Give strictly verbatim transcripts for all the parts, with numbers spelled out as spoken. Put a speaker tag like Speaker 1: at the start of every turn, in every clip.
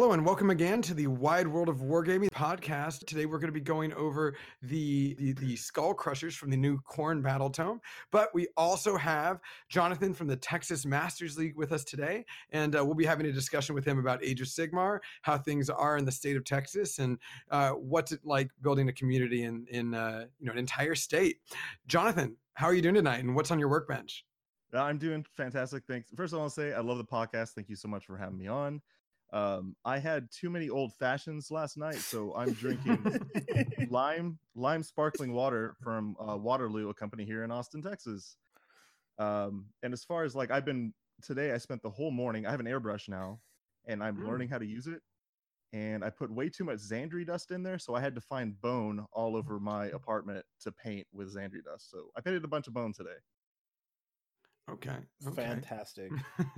Speaker 1: Hello and welcome again to the Wide World of Wargaming podcast. Today we're going to be going over the, the, the Skull Crushers from the new Khorne Battle Tome, but we also have Jonathan from the Texas Masters League with us today, and uh, we'll be having a discussion with him about Age of Sigmar, how things are in the state of Texas, and uh, what's it like building a community in, in uh, you know, an entire state. Jonathan, how are you doing tonight, and what's on your workbench?
Speaker 2: I'm doing fantastic. Thanks. First, I want to say I love the podcast. Thank you so much for having me on. Um, I had too many old fashions last night, so I'm drinking lime lime sparkling water from uh, Waterloo, a company here in Austin, Texas. Um, and as far as like I've been today, I spent the whole morning. I have an airbrush now, and I'm mm. learning how to use it. And I put way too much Xandri dust in there, so I had to find bone all over my apartment to paint with Xandri dust. So I painted a bunch of bone today.
Speaker 1: Okay. okay.
Speaker 3: Fantastic.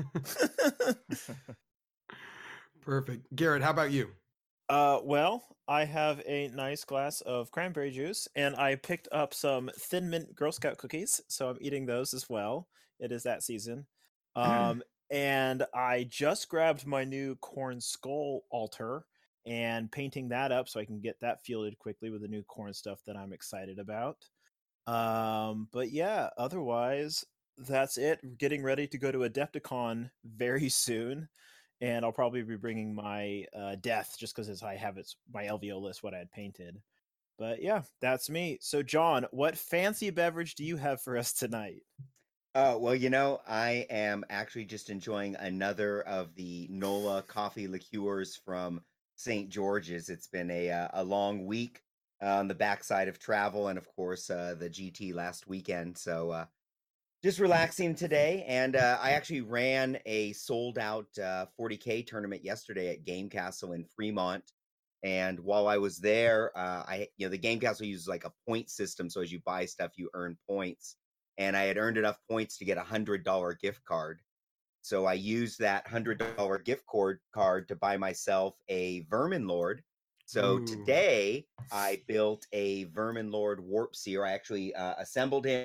Speaker 1: Perfect. Garrett, how about you?
Speaker 3: Uh, well, I have a nice glass of cranberry juice, and I picked up some Thin Mint Girl Scout cookies, so I'm eating those as well. It is that season. Um, and I just grabbed my new Khorne Skull altar and painting that up so I can get that fielded quickly with the new Khorne stuff that I'm excited about. Um, but yeah, otherwise, that's it. We're getting ready to go to Adepticon very soon. And I'll probably be bringing my uh, death just because I have it's my L V O list, what I had painted. But yeah, that's me. So John, what fancy beverage do you have for us tonight?
Speaker 4: Oh, well, you know, I am actually just enjoying another of the Nola coffee liqueurs from Saint George's. It's been a, uh, a long week on the backside of travel and, of course, uh, the G T last weekend. So, uh, just relaxing today, and uh, I actually ran a sold-out uh, forty K tournament yesterday at Game Castle in Fremont. And while I was there, uh, I you know the Game Castle uses like a point system, so as you buy stuff, you earn points. And I had earned enough points to get a hundred dollar gift card, so I used that hundred dollar gift card card to buy myself a Vermin Lord. So Ooh. Today I built a Vermin Lord Warp Seer. I actually uh, assembled him.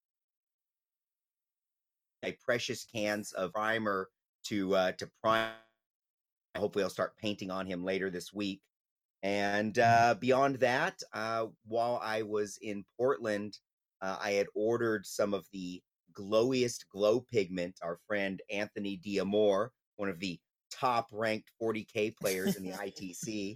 Speaker 4: A precious cans of primer to uh, to prime. Hopefully, I'll start painting on him later this week. And uh, beyond that, uh, while I was in Portland, uh, I had ordered some of the glowiest glow pigment. Our friend Anthony D'Amore, one of the top-ranked forty K players in the I T C,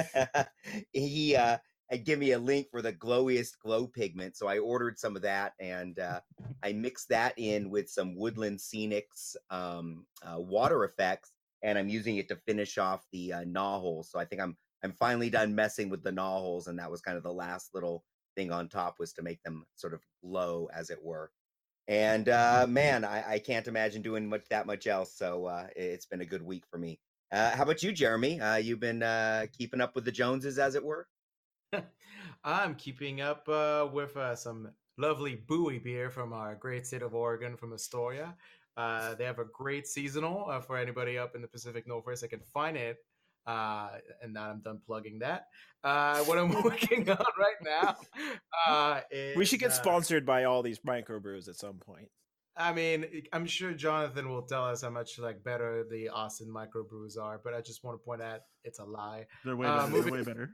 Speaker 4: he uh, and give me a link for the glowiest glow pigment. So I ordered some of that, and uh, I mixed that in with some Woodland Scenics um, uh, water effects, and I'm using it to finish off the uh, gnaw holes. So I think I'm I'm finally done messing with the gnaw holes, and that was kind of the last little thing on top, was to make them sort of glow, as it were. And uh, man, I, I can't imagine doing much that much else. So uh, it's been a good week for me. Uh, how about you, Jeremy? Uh, you've been uh, keeping up with the Joneses, as it were?
Speaker 5: I'm keeping up uh, with uh, some lovely Bowie beer from our great state of Oregon, from Astoria. Uh, they have a great seasonal uh, for anybody up in the Pacific Northwest that can find it. Uh, and now I'm done plugging that. Uh, what I'm working on right now uh, is...
Speaker 3: We should get
Speaker 5: uh,
Speaker 3: sponsored by all these microbrews at some point.
Speaker 5: I mean, I'm sure Jonathan will tell us how much like better the Austin microbrews are, but I just want to point out it's a lie.
Speaker 2: They're way
Speaker 5: uh,
Speaker 2: better.
Speaker 5: moving...
Speaker 2: They're way better.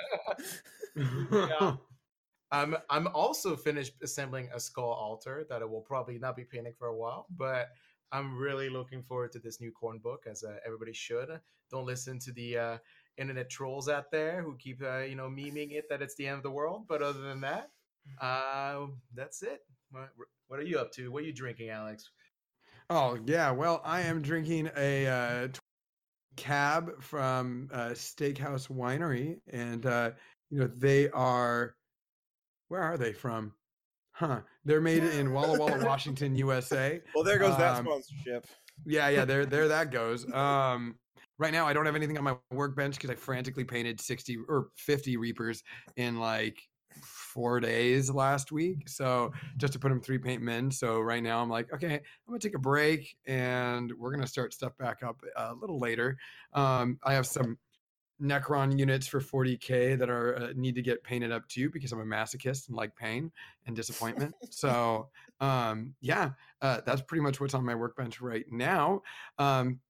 Speaker 5: Yeah. I'm I'm also finished assembling a skull altar that I will probably not be painting for a while, but I'm really looking forward to this new Khorne book, as uh, everybody should. Don't listen to the uh, internet trolls out there who keep uh, you know memeing it that it's the end of the world. But other than that, uh, that's it. What, what are you up to? What are you drinking, Alex?
Speaker 1: Oh yeah, well I am drinking a uh, cab from uh, Steakhouse Winery, and uh, you know they are. Where are they from? Huh? They're made in Walla Walla, Washington, U S A.
Speaker 3: Well, there goes that
Speaker 1: um,
Speaker 3: sponsorship.
Speaker 1: Yeah, yeah, there, there that goes. Um, right now, I don't have anything on my workbench because I frantically painted sixty or fifty Reapers in like four days last week. So just to put them three paint men. So right now, I'm like, okay, I'm gonna take a break, and we're gonna start stuff back up a little later. Um, I have some Necron units for forty K that are uh, need to get painted up too, because I'm a masochist and like pain and disappointment. So um, yeah, uh, that's pretty much what's on my workbench right now. Um, but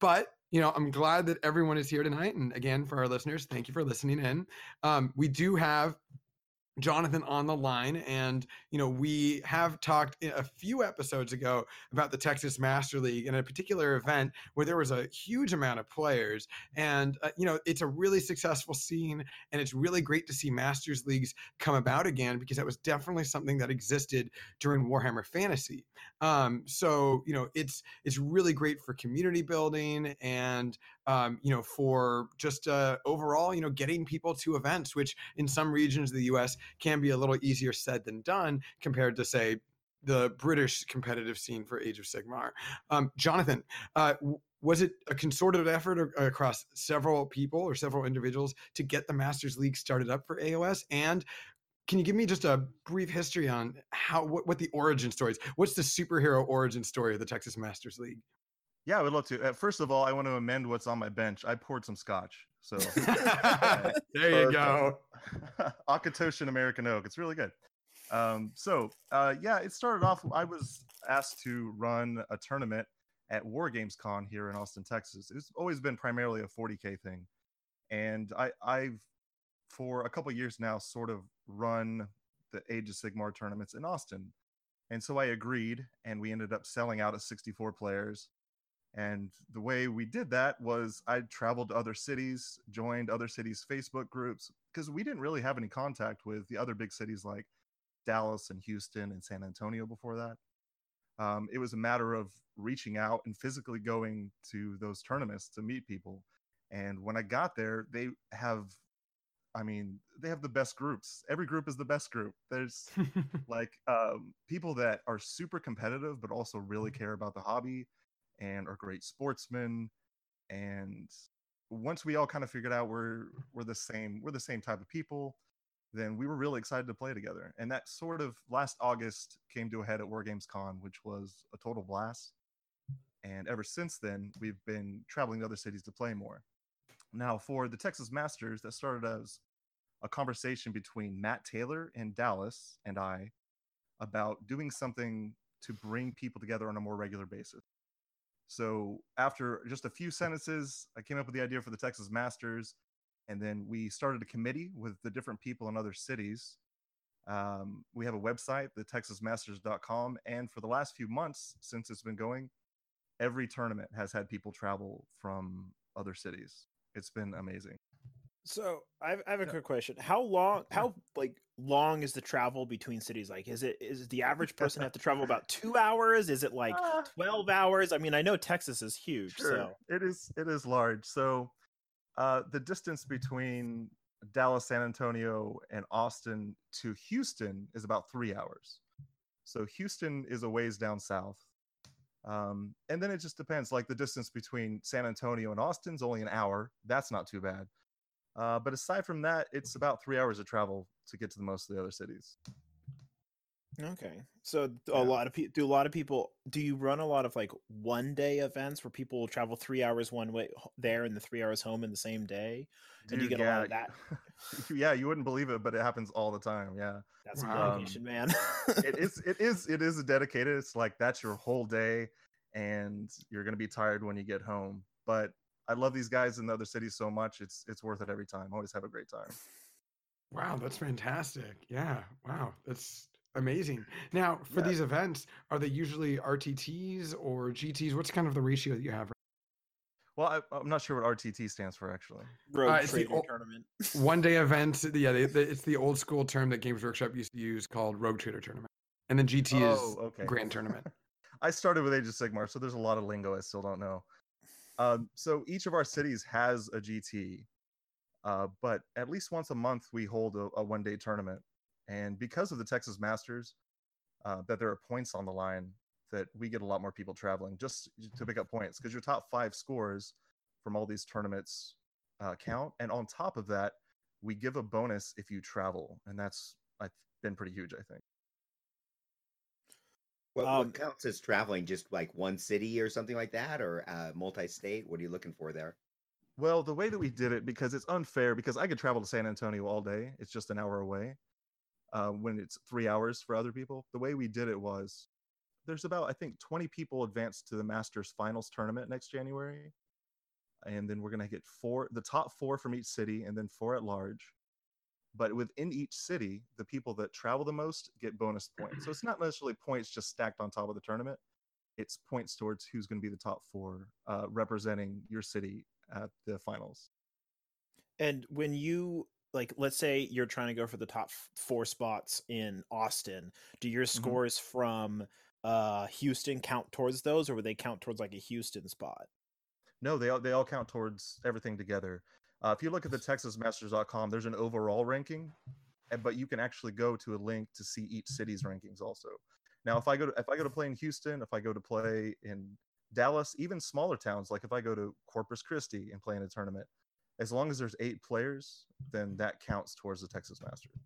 Speaker 1: You know, I'm glad that everyone is here tonight. And again, for our listeners, thank you for listening in. Um, we do have Jonathan on the line, and you know we have talked a few episodes ago about the Texas Master League and a particular event where there was a huge amount of players, and uh, you know it's a really successful scene, and it's really great to see Masters leagues come about again because that was definitely something that existed during Warhammer Fantasy. Um, so you know it's it's really great for community building and um, you know for just uh, overall you know getting people to events, which in some regions of the U S can be a little easier said than done compared to, say, the British competitive scene for Age of Sigmar. Um, Jonathan, uh, w- was it a concerted effort a- across several people or several individuals to get the Masters League started up for A O S? And can you give me just a brief history on how what, what the origin story is? What's the superhero origin story of the Texas Masters League?
Speaker 2: Yeah, I would love to. Uh, first of all, I want to amend what's on my bench. I poured some scotch. So
Speaker 1: There you go.
Speaker 2: Akatoshin American Oak. It's really good. Um, so uh, yeah, it started off. I was asked to run a tournament at War Games Con here in Austin, Texas. It's always been primarily a forty K thing, and I, I've for a couple years now sort of run the Age of Sigmar tournaments in Austin, and so I agreed, and we ended up selling out at sixty-four players. And the way we did that was I traveled to other cities, joined other cities' Facebook groups, because we didn't really have any contact with the other big cities like Dallas and Houston and San Antonio before that. Um, it was a matter of reaching out and physically going to those tournaments to meet people. And when I got there, they have, I mean, they have the best groups. Every group is the best group. There's like um, people that are super competitive, but also really care about the hobby and are great sportsmen. And once we all kind of figured out we're we're the same we're the same type of people, then we were really excited to play together. And that sort of last August came to a head at War Games Con, which was a total blast. And ever since then, we've been traveling to other cities to play more. Now, for the Texas Masters, that started as a conversation between Matt Taylor in Dallas and I about doing something to bring people together on a more regular basis. So after just a few sentences, I came up with the idea for the Texas Masters, and then we started a committee with the different people in other cities. Um, we have a website, the texas masters dot com, and for the last few months since it's been going, every tournament has had people travel from other cities. It's been amazing.
Speaker 3: So I have, I have a
Speaker 2: Yeah.
Speaker 3: quick question. How long, how like long is the travel between cities? Like, is it, is the average person have to travel about two hours? Is it like
Speaker 2: Ah.
Speaker 3: twelve hours? I mean, I know Texas is huge,
Speaker 2: Sure,
Speaker 3: so.
Speaker 2: it is. It is large. So, uh, the distance between Dallas, San Antonio, and Austin to Houston is about three hours. So Houston is a ways down south, um, and then it just depends. Like the distance between San Antonio and Austin's only an hour. That's not too bad. Uh, but aside from that, it's about three hours of travel to get to the most of the other cities.
Speaker 3: Okay. So a
Speaker 2: Yeah.
Speaker 3: lot of people, do a lot of people, do you run a lot of like one day events where people will travel three hours one way h- there and the three hours home in the same day? And do you
Speaker 2: Dude,
Speaker 3: get a lot
Speaker 2: yeah,
Speaker 3: of that?
Speaker 2: yeah, you wouldn't believe it, but it happens all the time. Yeah.
Speaker 3: That's some
Speaker 1: Wow.
Speaker 3: dedication, man.
Speaker 2: it is it is it is dedicated. It's like that's your whole day, and you're gonna be tired when you get home. But I love these guys in the other cities so much. It's it's worth it every time. Always have a great time.
Speaker 1: Wow, that's fantastic. Yeah, wow, that's amazing. Now, for
Speaker 2: Yeah.
Speaker 1: these events, are they usually R T Ts or G Ts? What's kind of the ratio that you have?
Speaker 2: Well, I, I'm not sure what R T T stands for actually.
Speaker 3: Rogue
Speaker 1: Uh, it's the
Speaker 3: Trader
Speaker 1: ol-
Speaker 3: Tournament.
Speaker 1: One day events. Yeah, they, they, it's the old school term that Games Workshop used to use called Rogue Trader Tournament. And then G T
Speaker 2: Oh,
Speaker 1: is
Speaker 2: okay.
Speaker 1: Grand Tournament.
Speaker 2: I started with Age of Sigmar, so there's a lot of lingo I still don't know. Um, so each of our cities has a G T, uh, but at least once a month we hold a, a one-day tournament. And because of the Texas Masters, uh, that there are points on the line, that we get a lot more people traveling just to pick up points because your top five scores from all these tournaments uh, count. And on top of that, we give a bonus if you travel, and that's I've been pretty huge, I think.
Speaker 4: What,
Speaker 3: Um,
Speaker 4: what counts as traveling? Just like one city or something like that, or uh, multi-state? What are you looking for there?
Speaker 2: Well, the way that we did it, because it's unfair, because I could travel to San Antonio all day. It's just an hour away. Uh, when it's three hours for other people, the way we did it was there's about, I think, twenty people advanced to the Masters Finals tournament next January. and then we're going to get four, the top four from each city, and then four at large. But within each city, the people that travel the most get bonus points. So it's not necessarily points just stacked on top of the tournament. It's points towards who's going to be the top four uh, representing your city at the finals.
Speaker 3: And when you, like, let's say you're trying to go for the top f- four spots in Austin, do your
Speaker 2: Mm-hmm.
Speaker 3: scores from uh, Houston count towards those, or would they count towards like a Houston spot?
Speaker 2: No, they all, they all count towards everything together. Uh, if you look at the texas masters dot com, there's an overall ranking, and- but you can actually go to a link to see each city's rankings also. Now, if I go to if I go to play in Houston, if I go to play in Dallas, even smaller towns, like if I go to Corpus Christi and play in a tournament, as long as there's eight players, then that counts towards the Texas Masters.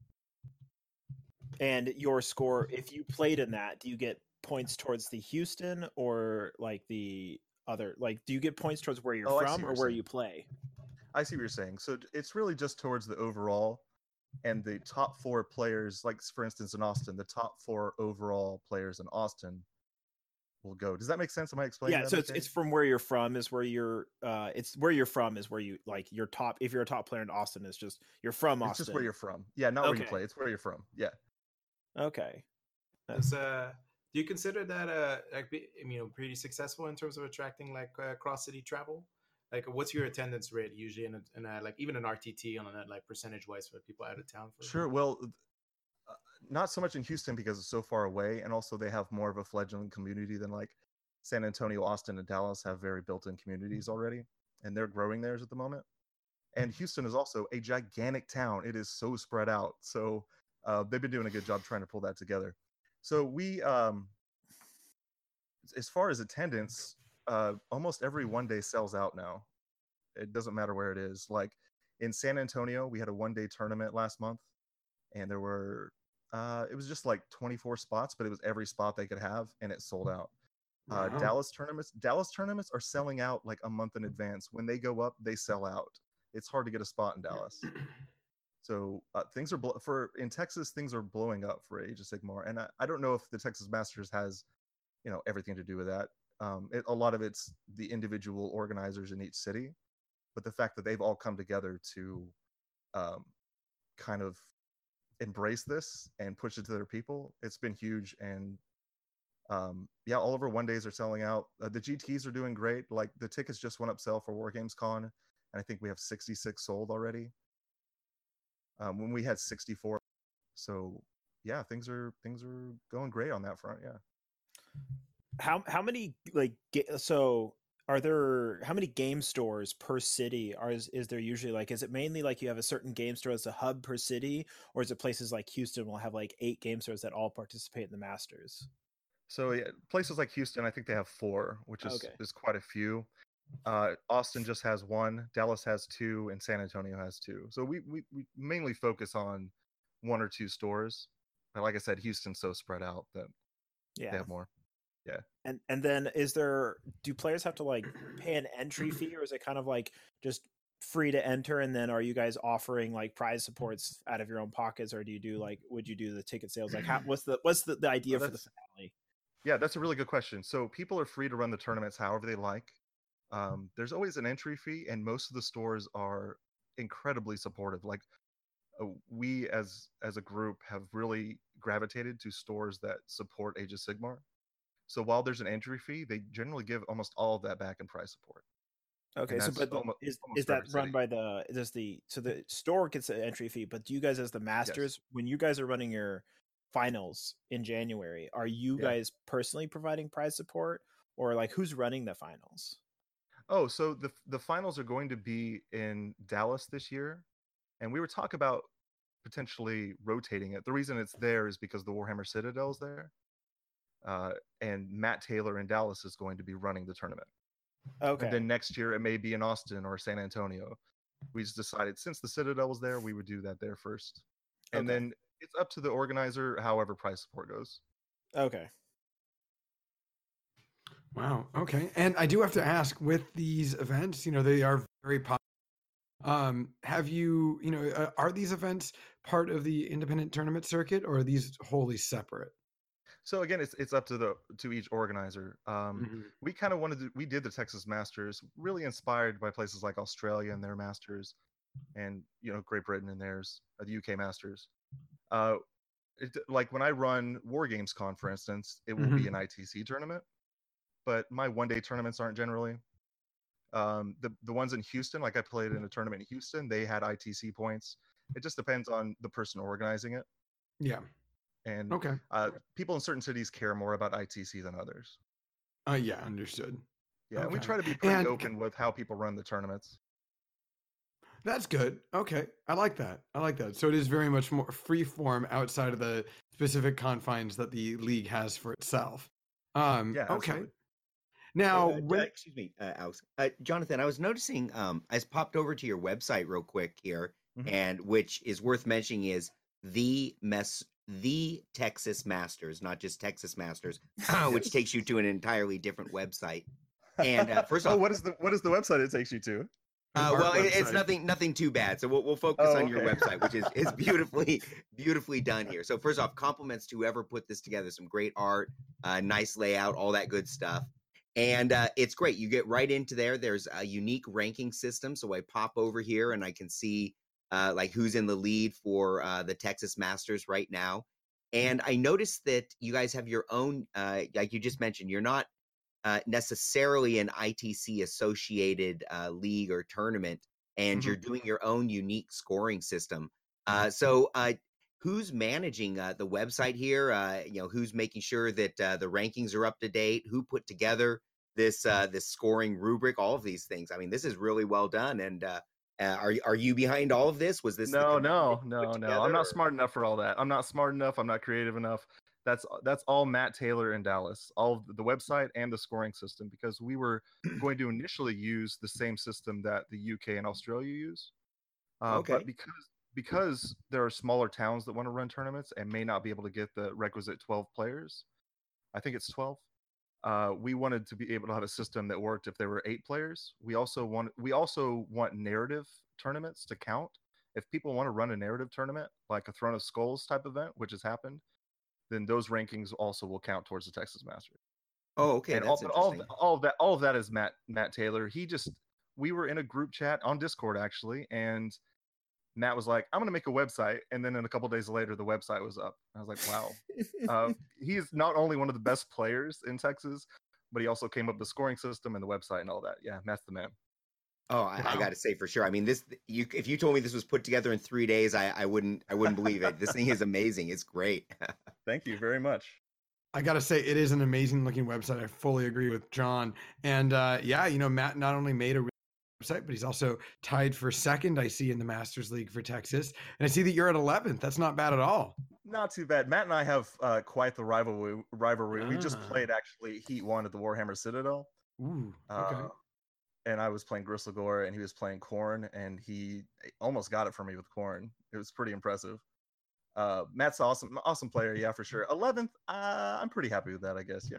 Speaker 3: And your score, if you played in that, do you get points towards the Houston or like the other? Like, do you get points towards where you're
Speaker 2: Oh, I see
Speaker 3: from
Speaker 2: what
Speaker 3: or
Speaker 2: you're
Speaker 3: where
Speaker 2: saying.
Speaker 3: you play?
Speaker 2: I see what you're saying. So it's really just towards the overall, and the top four players, like for instance in Austin, the top four overall players in Austin will go. Does that make sense? Am I explaining
Speaker 3: Yeah,
Speaker 2: that
Speaker 3: so it's
Speaker 2: okay?
Speaker 3: it's from where you're from is where you're uh it's where you're from is where you like your top, if you're a top player in Austin, it's just you're from
Speaker 2: It's
Speaker 3: Austin.
Speaker 2: just where you're from. Yeah, not where you
Speaker 3: Okay.
Speaker 2: play. It's where you're from. Yeah.
Speaker 3: Okay.
Speaker 5: It's, uh, do you consider that uh, like be, you know, pretty successful in terms of attracting like uh, cross city travel? Like, what's your attendance rate usually in, a, in a, like even an R T T on a like percentage wise for people out of town? For
Speaker 2: Sure. Well, uh, not so much in Houston because it's so far away, and also they have more of a fledgling community than like San Antonio, Austin, and Dallas have very built-in communities already, and they're growing theirs at the moment. And Houston is also a gigantic town. It is so spread out. So uh, they've been doing a good job trying to pull that together. So we, um, as far as attendance, uh, almost every one day sells out now. It doesn't matter where it is. Like in San Antonio, we had a one day tournament last month, and there were, uh, it was just like twenty-four spots, but it was every spot they could have, and it sold out. Uh,
Speaker 1: Wow.
Speaker 2: Dallas tournaments, Dallas tournaments are selling out like a month in advance. When they go up, they sell out. It's hard to get a spot in Dallas. So uh, things are blo- for in Texas, things are blowing up for Age of Sigmar, and I, I don't know if the Texas Masters has, you know, everything to do with that. Um, it, a lot of it's the individual organizers in each city, but the fact that they've all come together to um, kind of embrace this and push it to their people, it's been huge. And um, yeah, all of our one days are selling out. Uh, the G Ts are doing great. Like the tickets just went up sale for War Games Con, and I think we have sixty-six sold already. Um, when we had sixty-four, so yeah, things are things are going great on that front. Yeah.
Speaker 3: How how many like ga- so are there how many game stores per city are is, is there usually? Like, is it mainly like you have a certain game store as a hub per city, or is it places like Houston will have like eight game stores that all participate in the Masters?
Speaker 2: So yeah, places like Houston, I think they have four, which is
Speaker 3: Okay.
Speaker 2: is quite a few. Uh, Austin just has one, Dallas has two, and San Antonio has two. So we, we, we mainly focus on one or two stores. But like I said, Houston's so spread out that
Speaker 3: Yeah.
Speaker 2: they have more. Yeah.
Speaker 3: And and then is there do players have to like pay an entry fee, or is it kind of like just free to enter? And then are you guys offering like prize supports out of your own pockets, or do you do like would you do the ticket sales? Like how what's the what's the, the idea
Speaker 2: Well,
Speaker 3: for the
Speaker 2: that's-
Speaker 3: finale?
Speaker 2: Yeah, that's a really good question. So people are free to run the tournaments however they like. Um, there's always an entry fee, and most of the stores are incredibly supportive. Like uh, we as as a group have really gravitated to stores that support Age of Sigmar. So while there's an entry fee, they generally give almost all of that back in prize support.
Speaker 3: Okay,
Speaker 2: And
Speaker 3: so
Speaker 2: that's
Speaker 3: but the,
Speaker 2: almo-
Speaker 3: is
Speaker 2: almost
Speaker 3: is
Speaker 2: for
Speaker 3: that
Speaker 2: every
Speaker 3: run
Speaker 2: city.
Speaker 3: by the does the so the store gets an entry fee, but do you guys as the masters when you guys are running your finals in January, are you
Speaker 2: Yeah.
Speaker 3: guys personally providing prize support, or like who's running the finals?
Speaker 2: Oh, so the the finals are going to be in Dallas this year, and we were talking about potentially rotating it. The reason it's there is because the Warhammer Citadel is there, uh, and Matt Taylor in Dallas is going to be running the tournament.
Speaker 3: Okay.
Speaker 2: And then next year it may be in Austin or San Antonio. We just decided since the Citadel was there, we would do that there first, and
Speaker 3: Okay.
Speaker 2: then it's up to the organizer however prize support goes.
Speaker 3: Okay.
Speaker 1: Wow. Okay. And I do have to ask, with these events, you know, they are very popular. Um, have you, you know, uh, are these events part of the independent tournament circuit, or are these wholly separate?
Speaker 2: So again, it's it's up to the to each organizer. Um,
Speaker 1: Mhm.
Speaker 2: we kind of wanted to. We did the Texas Masters, really inspired by places like Australia and their Masters, and you know Great Britain and theirs, uh, the U K Masters. Uh, it, like when I run War Games Con, for instance, it will be
Speaker 1: Mhm.
Speaker 2: an I T C tournament, but my one day tournaments aren't generally. Um, the the ones in Houston, like I played in a tournament in Houston, they had I T C points. It just depends on the person organizing it,
Speaker 1: Yeah.
Speaker 2: and
Speaker 1: Okay.
Speaker 2: uh, people in certain cities care more about I T C than others.
Speaker 1: Uh, yeah, understood.
Speaker 2: Yeah, and we
Speaker 1: Okay.
Speaker 2: try to be pretty
Speaker 1: And c-
Speaker 2: open with how people run the tournaments.
Speaker 1: that's good. Okay. I like that. I like that. So it is very much more free form outside of the specific confines that the league has for itself. Um,
Speaker 2: Yeah,
Speaker 1: okay.
Speaker 2: absolutely.
Speaker 1: Now,
Speaker 4: Hey, uh,
Speaker 1: when
Speaker 4: uh, excuse me, uh, Alex. Uh, Jonathan, I was noticing. Um, I just popped over to your website real quick here,
Speaker 2: Mhm.
Speaker 4: and which is worth mentioning is the mess, the Texas Masters, not just Texas Masters, which
Speaker 2: Yes.
Speaker 4: takes you to an entirely different website. And uh, first
Speaker 2: oh,
Speaker 4: off,
Speaker 2: what is the what is the website it takes you to?
Speaker 4: uh,
Speaker 1: our
Speaker 4: well, it, it's
Speaker 1: website,
Speaker 4: nothing, nothing too bad. So we'll, we'll focus
Speaker 2: Oh,
Speaker 4: on your
Speaker 2: okay.
Speaker 4: website, which is is beautifully, beautifully done here. So first off, compliments to whoever put this together. Some great art, uh, nice layout, all that good stuff. And uh, it's great. You get right into there. There's a unique ranking system. So I pop over here and I can see uh, like who's in the lead for uh, the Texas Masters right now. And I noticed that you guys have your own, uh, like you just mentioned, you're not uh, necessarily an I T C associated uh, league or tournament, and
Speaker 2: Mhm.
Speaker 4: you're doing your own unique scoring system. Uh, so, uh, who's managing uh, the website here? Uh, you know, who's making sure that uh, the rankings are up to date? Who put together this uh, this scoring rubric? All of these things. I mean, this is really well done. And uh, uh, are are you behind all of this? Was this the
Speaker 2: No,
Speaker 4: committee that
Speaker 2: no,
Speaker 4: you put
Speaker 2: no, no.
Speaker 4: together,
Speaker 2: I'm not
Speaker 4: or-
Speaker 2: smart enough for all that. I'm not smart enough. I'm not creative enough. That's that's all Matt Taylor in Dallas. All of the website and the scoring system, because we were going to initially use the same system that the U K and Australia use. Uh,
Speaker 4: Okay.
Speaker 2: But because because there are smaller towns that want to run tournaments and may not be able to get the requisite twelve players, I think it's twelve. Uh, we wanted to be able to have a system that worked if there were eight players. We also want we also want narrative tournaments to count. If people want to run a narrative tournament, like a Throne of Skulls type event, which has happened, then those rankings also will count towards the Texas Masters.
Speaker 4: Oh, okay,
Speaker 2: And all,
Speaker 4: that's
Speaker 2: but all of,
Speaker 4: interesting.
Speaker 2: all of that all of that is Matt Matt Taylor. He just we were in a group chat on Discord actually, and Matt was like, "I'm going to make a website," and then in a couple days later, the website was up. I was like, "Wow." Uh, he's not only one of the best players in Texas, but he also came up with the scoring system and the website and all that. Yeah, Matt's the man.
Speaker 4: Oh, I, I
Speaker 1: Wow.
Speaker 4: got to say for sure. I mean, this you if you told me this was put together in three days, I, I wouldn't I wouldn't believe it. This thing is amazing. It's great.
Speaker 2: Thank you very much.
Speaker 1: I gotta say, it is an amazing looking website. I fully agree with John. And uh, yeah, you know, Matt not only made a website, but he's also tied for second, I see, in the Masters League for Texas. And I see that you're at eleventh. That's not bad at all.
Speaker 2: Not too bad. Matt and I have uh, quite the rivalry. Rivalry. We just
Speaker 1: Ah.
Speaker 2: played actually Heat One at the Warhammer Citadel.
Speaker 1: Ooh,
Speaker 2: Uh,
Speaker 1: okay.
Speaker 2: and I was playing Gristlegore and he was playing Corn, and he almost got it for me with Corn. It was pretty impressive. Uh, Matt's awesome, awesome player, yeah, for sure. eleventh, uh, I'm pretty happy with that, I guess, yeah.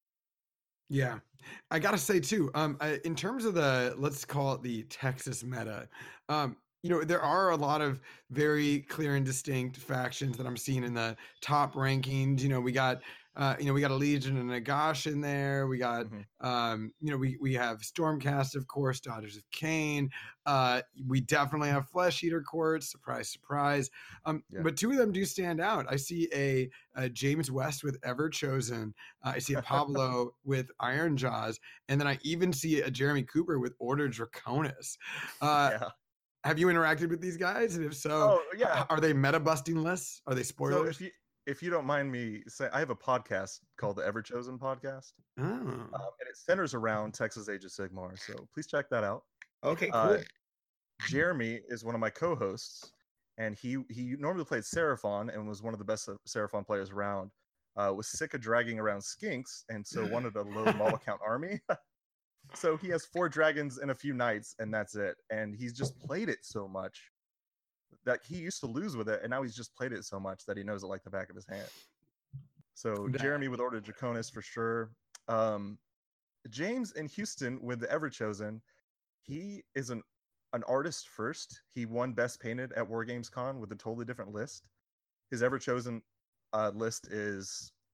Speaker 1: Yeah, I gotta say too. Um, I, in terms of the, let's call it the Texas meta, um, you know, there are a lot of very clear and distinct factions that I'm seeing in the top rankings. You know, we got, uh, you know, we got a Legion and Nagash in there. We got,
Speaker 2: Mhm.
Speaker 1: um, you know, we we have Stormcast, of course, Daughters of Cain. Uh, we definitely have Flesh Eater Courts. Surprise, surprise. Um,
Speaker 2: Yeah.
Speaker 1: But two of them do stand out. I see a, a James West with Ever Chosen. Uh, I see a Pablo with Iron Jaws, and then I even see a Jeremy Cooper with Order Draconis. Uh,
Speaker 2: Yeah.
Speaker 1: have you interacted with these guys? And if so,
Speaker 2: Oh, yeah.
Speaker 1: h- are they meta busting lists? Are they
Speaker 2: So
Speaker 1: spoilers?
Speaker 2: if you if you don't mind me saying, I have a podcast called the Ever Chosen Podcast,
Speaker 1: oh,
Speaker 2: um, and it centers around Texas Age of Sigmar. So please check that out.
Speaker 4: Okay, cool.
Speaker 2: Uh, Jeremy is one of my co-hosts, and he he normally played Seraphon and was one of the best Seraphon players around. Uh, was sick of dragging around skinks, and so wanted a low model count army. So he has four dragons and a few knights, and that's it. And he's just played it so much that he used to lose with it, and now he's just played it so much that he knows it like the back of his hand. So
Speaker 1: That-
Speaker 2: Jeremy with Order Draconis for sure. Um, James in Houston with the Ever Chosen. He is an an artist first. He won Best Painted at War Games Con with a totally different list. His Ever Chosen uh, list is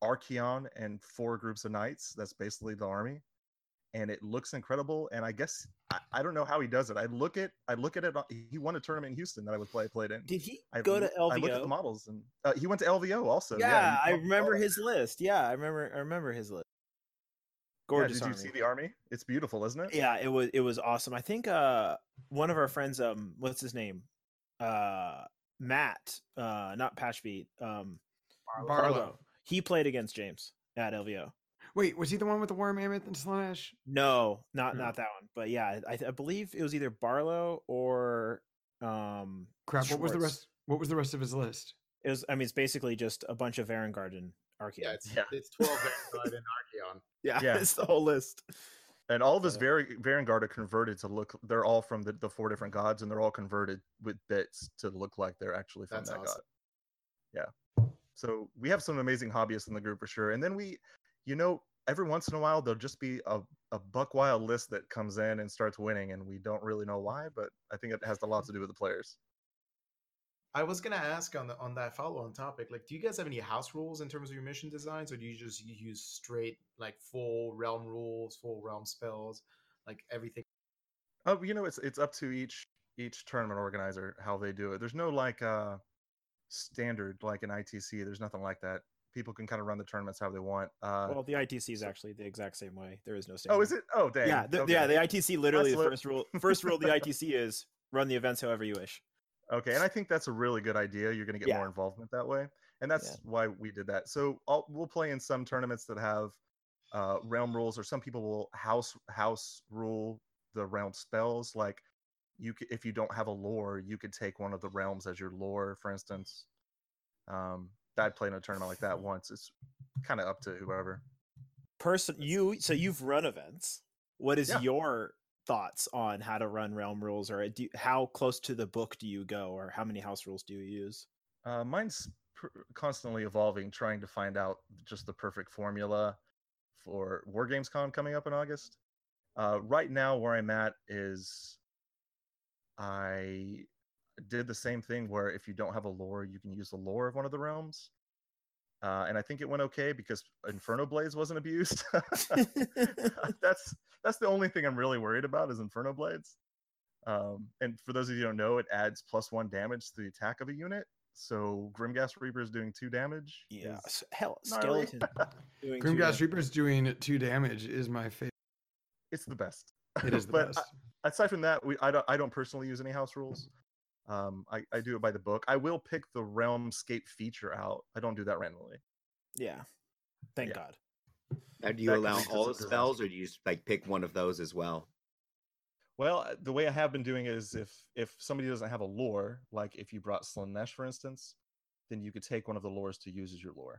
Speaker 2: Archeon and four groups of knights. That's basically the army, and it looks incredible. And I guess I, I don't know how he does it. I look at I look at it. He won a tournament in Houston that I was play played in.
Speaker 3: Did he
Speaker 2: I,
Speaker 3: go to L V O?
Speaker 2: I looked at the models, and uh, he went to L V O also.
Speaker 3: Yeah,
Speaker 2: Yeah,
Speaker 3: I
Speaker 2: he-
Speaker 3: remember his list. Yeah, I remember. I remember his list.
Speaker 2: Yeah,
Speaker 3: Gorgeous
Speaker 2: did you
Speaker 3: army.
Speaker 2: see the army? It's beautiful, isn't it?
Speaker 3: Yeah, it was it was awesome. I think uh one of our friends, um, what's his name? Uh, Matt, uh, not Patchbeat, um,
Speaker 1: Barlow.
Speaker 3: He played against James at L V O.
Speaker 1: Wait, was he the one with the War Mammoth and Slanesh?
Speaker 3: No, not
Speaker 1: No.
Speaker 3: not that one. But yeah, I, I believe it was either Barlow or um.
Speaker 1: Crap, what was the
Speaker 3: Schwartz.
Speaker 1: rest? What was the rest of his list?
Speaker 3: It was. I mean, it's basically just a bunch of Varangarden Archeon.
Speaker 5: Yeah, it's
Speaker 2: Yeah.
Speaker 5: it's twelve Vanguard and Archeon.
Speaker 3: yeah,
Speaker 2: Yeah.
Speaker 3: it's the whole list.
Speaker 2: And all of his
Speaker 3: So-
Speaker 2: Var- Varangard are converted to look. They're all from the, the four different gods, and they're all converted with bits to look like they're actually from
Speaker 5: That's
Speaker 2: that
Speaker 5: awesome.
Speaker 2: god. Yeah. So we have some amazing hobbyists in the group for sure. And then we, you know, every once in a while there'll just be a, a buck wild list that comes in and starts winning, and we don't really know why, but I think it has a lot to do with the players.
Speaker 5: I was gonna ask on the on that follow-on topic, like, do you guys have any house rules in terms of your mission designs, or do you just you use straight like full realm rules, full realm spells, like everything?
Speaker 2: Oh, you know, it's it's up to each each tournament organizer how they do it. There's no like uh standard like in I T C. There's nothing like that. People can kind of run the tournaments how they want. Uh,
Speaker 3: Well, the I T C is actually the exact same way. There is no standard.
Speaker 2: oh, is it? Oh, dang.
Speaker 3: Yeah, the,
Speaker 2: Okay.
Speaker 3: yeah. The I T C literally
Speaker 2: That's
Speaker 3: the
Speaker 2: lit.
Speaker 3: first rule. First rule of the I T C is run the events however you wish.
Speaker 2: Okay, and I think that's a really good idea. You're going to get
Speaker 3: Yeah.
Speaker 2: more involvement that way, and that's
Speaker 3: Yeah.
Speaker 2: why we did that. So I'll, we'll play in some tournaments that have uh, realm rules, or some people will house house rule the realm spells. Like you, c- if you don't have a lore, you could take one of the realms as your lore, for instance. Um, I played in a tournament like that once. It's kind of up to whoever.
Speaker 3: Person, you. So you've run events. What is
Speaker 2: Yeah.
Speaker 3: your thoughts on how to run realm rules, or do, how close to the book do you go, or how many house rules do you use?
Speaker 2: Uh, mine's pr- constantly evolving, trying to find out just the perfect formula for War Games Con coming up in August. Uh, right now, where I'm at is I did the same thing where if you don't have a lore, you can use the lore of one of the realms. Uh, and I think it went okay because Inferno Blades wasn't abused. that's that's the only thing I'm really worried about is Inferno Blades. Um, and for those of you who don't know, it adds plus one damage to the attack of a unit. So Grimghast Reaper is doing two damage.
Speaker 3: Yeah,
Speaker 2: is
Speaker 3: s- hell,
Speaker 2: gnarly.
Speaker 3: skeleton. doing two
Speaker 1: Grimghast
Speaker 3: damage.
Speaker 1: Reaper's doing two damage is my favorite.
Speaker 2: It's the best.
Speaker 1: It is the
Speaker 2: But
Speaker 1: best.
Speaker 2: I- aside from that, we I don't I don't personally use any house rules. Um, I, I do it by the book. I will pick the Realmscape feature out. I don't do that randomly.
Speaker 3: Yeah, thank
Speaker 2: Yeah.
Speaker 3: God.
Speaker 4: Now, do you
Speaker 2: That
Speaker 4: allow
Speaker 2: could be
Speaker 4: all the
Speaker 2: just a
Speaker 4: spells, or do you just like pick one of those as well?
Speaker 2: Well, uh, the way I have been doing it is if if somebody doesn't have a lore, like if you brought Slanesh, for instance, then you could take one of the lores to use as your lore.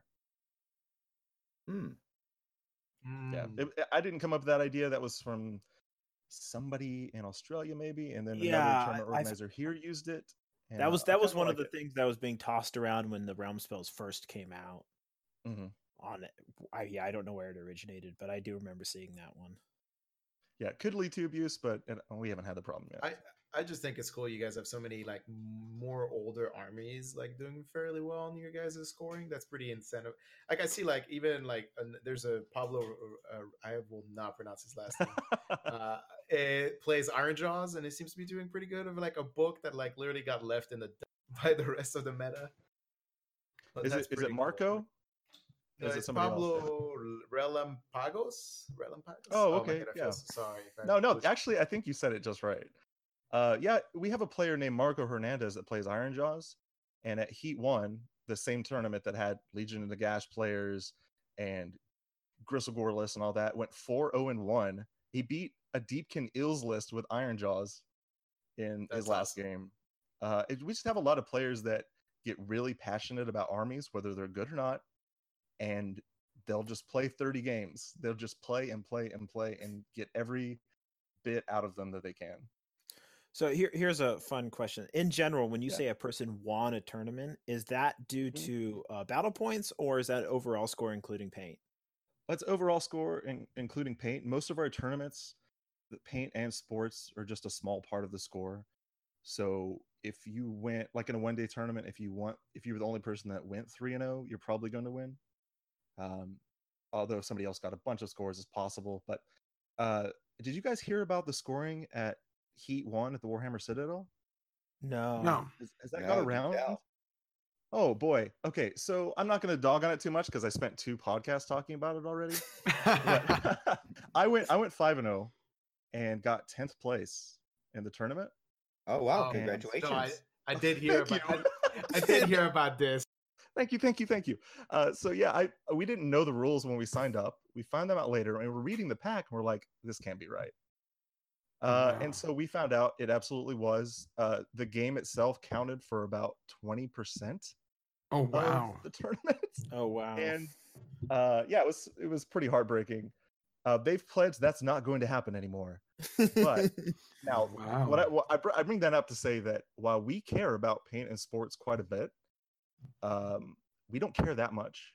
Speaker 4: Hmm.
Speaker 2: Yeah,
Speaker 5: Mm.
Speaker 2: it, I didn't come up with that idea. That was from somebody in Australia, maybe, and then
Speaker 3: Yeah,
Speaker 2: another tournament
Speaker 3: I've-
Speaker 2: organizer here used it. and,
Speaker 3: That was
Speaker 2: uh, I
Speaker 3: that was
Speaker 2: kinda
Speaker 3: one of
Speaker 2: like
Speaker 3: the
Speaker 2: it.
Speaker 3: things that was being tossed around when the realm spells first came out.
Speaker 2: Mhm.
Speaker 3: On it, I, yeah, I don't know where it originated, but I do remember seeing that one.
Speaker 2: Yeah, it could lead to abuse, but it, we haven't had the problem yet.
Speaker 5: I I just think it's cool you guys have so many like more older armies like doing fairly well in your guys' scoring. That's pretty incentive. Like I see like even like an, there's a Pablo. Uh, I will not pronounce his last name. uh, it plays Iron Jaws, and it seems to be doing pretty good. Of like a book that like literally got left in the dust by the rest of the meta. But
Speaker 2: is
Speaker 5: that's
Speaker 2: it is
Speaker 5: pretty
Speaker 2: it
Speaker 5: cool.
Speaker 2: Marco?
Speaker 5: No,
Speaker 2: Is it
Speaker 5: it's
Speaker 2: somebody else?
Speaker 5: Pablo Relampagos. Relampagos.
Speaker 2: Oh,
Speaker 5: my
Speaker 2: okay,
Speaker 5: God, I
Speaker 2: yeah.
Speaker 5: feel so sorry. if I
Speaker 2: No, no,
Speaker 5: butchered-
Speaker 2: actually, I think you said it just right. Uh, yeah, we have a player named Marco Hernandez that plays Iron Jaws, and at Heat One, the same tournament that had Legion of Nagash players and Gristlegore list and all that, went four zero and one. He beat a Deepkin Ills list with Iron Jaws in
Speaker 5: That's
Speaker 2: his last
Speaker 5: awesome.
Speaker 2: game. Uh, it, we just have a lot of players that get really passionate about armies, whether they're good or not, and they'll just play thirty games. They'll just play and play and play and get every bit out of them that they can.
Speaker 3: So here, here's a fun question. In general, when you
Speaker 2: Yeah.
Speaker 3: say a person won a tournament, is that due
Speaker 2: Mhm.
Speaker 3: to uh, battle points, or is that overall score including paint?
Speaker 2: Let's overall score, in, including paint. Most of our tournaments, the paint and sports are just a small part of the score. So if you went like in a one day tournament, if you want, if you were the only person that went three and zero, you're probably going to win. Um, although somebody else got a bunch of scores as possible. But uh, did you guys hear about the scoring at Heat One at the Warhammer Citadel?
Speaker 3: No.
Speaker 1: No.
Speaker 2: Has, has that
Speaker 4: No,
Speaker 2: got
Speaker 4: do
Speaker 2: around?
Speaker 4: tell.
Speaker 2: Oh boy. Okay, so I'm not going to dog on it too much because I spent two podcasts talking about it already. But I went I went five and zero and got tenth place in the tournament.
Speaker 4: Oh wow!
Speaker 5: Oh,
Speaker 4: Congratulations.
Speaker 5: So I, I did hear
Speaker 2: Thank
Speaker 5: about
Speaker 2: you.
Speaker 5: I, I did hear about this.
Speaker 2: Thank you, thank you, thank you. Uh, so yeah, I we didn't know the rules when we signed up. We found them out later, and we're reading the pack, and we're like, this can't be right. Uh,
Speaker 1: Wow.
Speaker 2: And so we found out it absolutely was. Uh, the game itself counted for about twenty percent
Speaker 1: Oh
Speaker 2: of
Speaker 1: wow.
Speaker 2: the tournament,
Speaker 3: Oh wow.
Speaker 2: and uh, yeah, it was it was pretty heartbreaking. Uh, they've pledged that's not going to happen anymore. But now,
Speaker 1: Wow.
Speaker 2: what I, what I, br- I bring that up to say that while we care about paint and sports quite a bit, um, we don't care that much.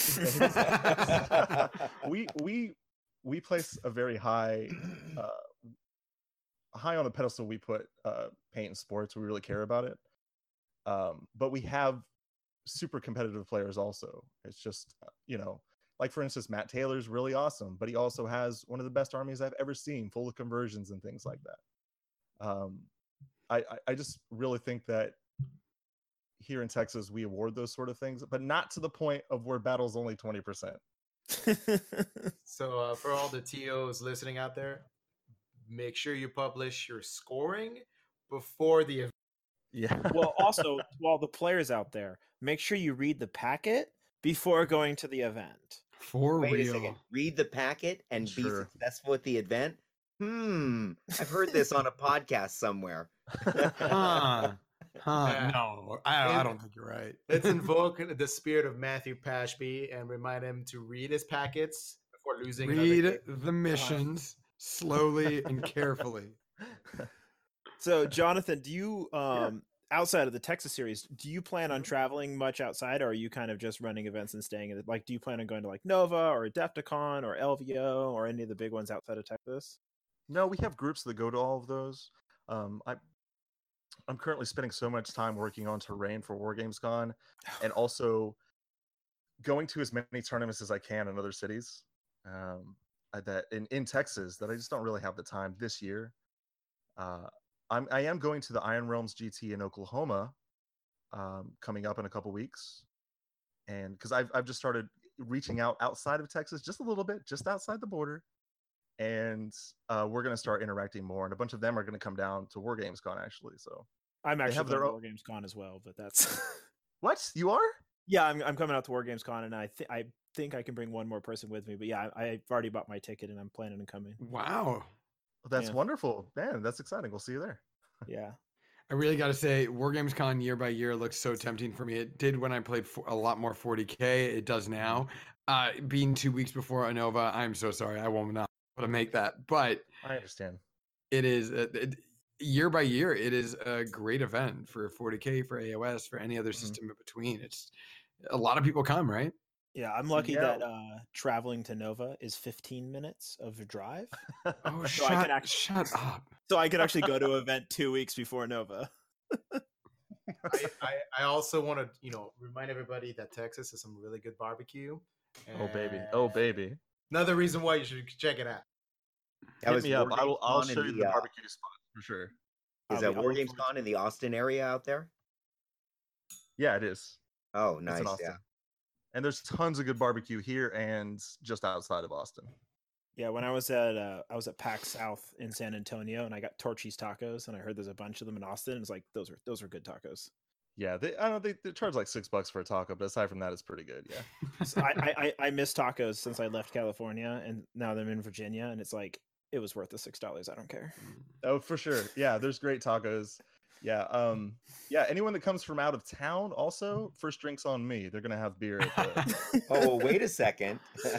Speaker 2: we we we place a very high uh, high on the pedestal. We put uh, paint and sports. We really care about it, um, but we have super competitive players also. It's just uh, you know, like for instance, Matt Taylor's really awesome, but he also has one of the best armies I've ever seen, full of conversions and things like that. Um, I, I I just really think that here in Texas we award those sort of things, but not to the point of where battle's only twenty percent.
Speaker 5: So uh, for all the T Os listening out there, make sure you publish your scoring before the event.
Speaker 2: Yeah.
Speaker 3: Well, also, to all the players out there, make sure you read the packet before going to the event.
Speaker 1: For
Speaker 4: Wait
Speaker 1: real.
Speaker 4: a second. Read the packet and be
Speaker 2: Sure.
Speaker 4: successful at the event. Hmm. I've heard this on a podcast somewhere.
Speaker 1: Huh. Huh.
Speaker 5: Yeah.
Speaker 1: No, I, I don't think you're right.
Speaker 5: Let's invoke the spirit of Matthew Pashby and remind him to read his packets before losing. another
Speaker 1: Read
Speaker 5: game.
Speaker 1: the missions slowly and carefully.
Speaker 3: So, Jonathan, do you, um, outside of the Texas series, do you plan on traveling much outside, or are you kind of just running events and staying in it? Like, do you plan on going to like Nova or Adepticon or L V O or any of the big ones outside of Texas?
Speaker 2: No, we have groups that go to all of those. Um, I, I'm currently spending so much time working on terrain for War Games Con, and also going to as many tournaments as I can in other cities. Um, I- that in, in Texas that I just don't really have the time this year. Uh, I'm I am going to the Iron Realms G T in Oklahoma, um, coming up in a couple weeks, and because I've I've just started reaching out outside of Texas just a little bit, just outside the border. And uh, we're going to start interacting more, and a bunch of them are going to come down to War Games Con actually. So
Speaker 3: I'm actually
Speaker 2: have
Speaker 3: going
Speaker 2: their
Speaker 3: to
Speaker 2: own-
Speaker 3: War Games Con as well, but that's
Speaker 2: what you are?
Speaker 3: yeah, I'm I'm coming out to War Games Con, and I think I think I can bring one more person with me. But yeah, I, I've already bought my ticket, and I'm planning on coming.
Speaker 1: Wow.
Speaker 2: That's
Speaker 3: Yeah.
Speaker 2: wonderful, man. That's exciting. We'll see you there.
Speaker 3: Yeah.
Speaker 1: I really got to say, War Games Con year by year looks so tempting for me. It did when I played for a lot more forty K. It does now. Uh, being two weeks before Anova, I'm so sorry. I will not be able to make that. But
Speaker 2: I understand.
Speaker 1: it is uh, it, year by year. It is a great event for forty K, for A O S, for any other
Speaker 2: Mhm.
Speaker 1: system in between. It's a lot of people come, right?
Speaker 3: Yeah, I'm lucky
Speaker 2: Yeah.
Speaker 3: that uh, traveling to Nova is fifteen minutes of a drive,
Speaker 1: Oh,
Speaker 3: So I
Speaker 1: shut,
Speaker 3: can act-
Speaker 1: shut up.
Speaker 3: so I could actually go to an event two weeks before Nova.
Speaker 5: I, I, I also want to, you know, remind everybody that Texas has some really good barbecue.
Speaker 2: Oh baby. Oh
Speaker 5: and
Speaker 2: baby.
Speaker 5: Another reason why you should check it out.
Speaker 4: That
Speaker 2: Hit
Speaker 4: was
Speaker 2: me up.
Speaker 4: War
Speaker 2: I will.
Speaker 4: Games
Speaker 2: I'll
Speaker 4: Con in
Speaker 2: show you
Speaker 4: the,
Speaker 2: the
Speaker 4: uh,
Speaker 2: barbecue spot for sure.
Speaker 3: I'll
Speaker 4: Is
Speaker 3: be-
Speaker 4: that
Speaker 3: I'll
Speaker 4: War
Speaker 3: look
Speaker 4: Games
Speaker 3: forward
Speaker 4: Con
Speaker 3: to
Speaker 4: in the Austin area out there?
Speaker 2: Yeah, it is.
Speaker 4: Oh,
Speaker 2: It's
Speaker 4: nice.
Speaker 2: in Austin.
Speaker 4: Yeah.
Speaker 2: And there's tons of good barbecue here and just outside of Austin.
Speaker 3: Yeah, when I was at uh, I was at PAX South in San Antonio, and I got Torchy's tacos, and I heard there's a bunch of them in Austin. And it's like those are those are good tacos.
Speaker 2: Yeah, they I don't think they, they charge like six bucks for a taco, but aside from that, it's pretty good. Yeah.
Speaker 3: So I, I I I miss tacos since I left California, and now that I'm in Virginia, and it's like it was worth the six dollars. I don't care.
Speaker 2: Oh, for sure. Yeah, there's great tacos. Yeah. Um. Yeah. Anyone that comes from out of town, also first drinks on me. They're gonna have beer. At the...
Speaker 4: Oh, well, wait a second.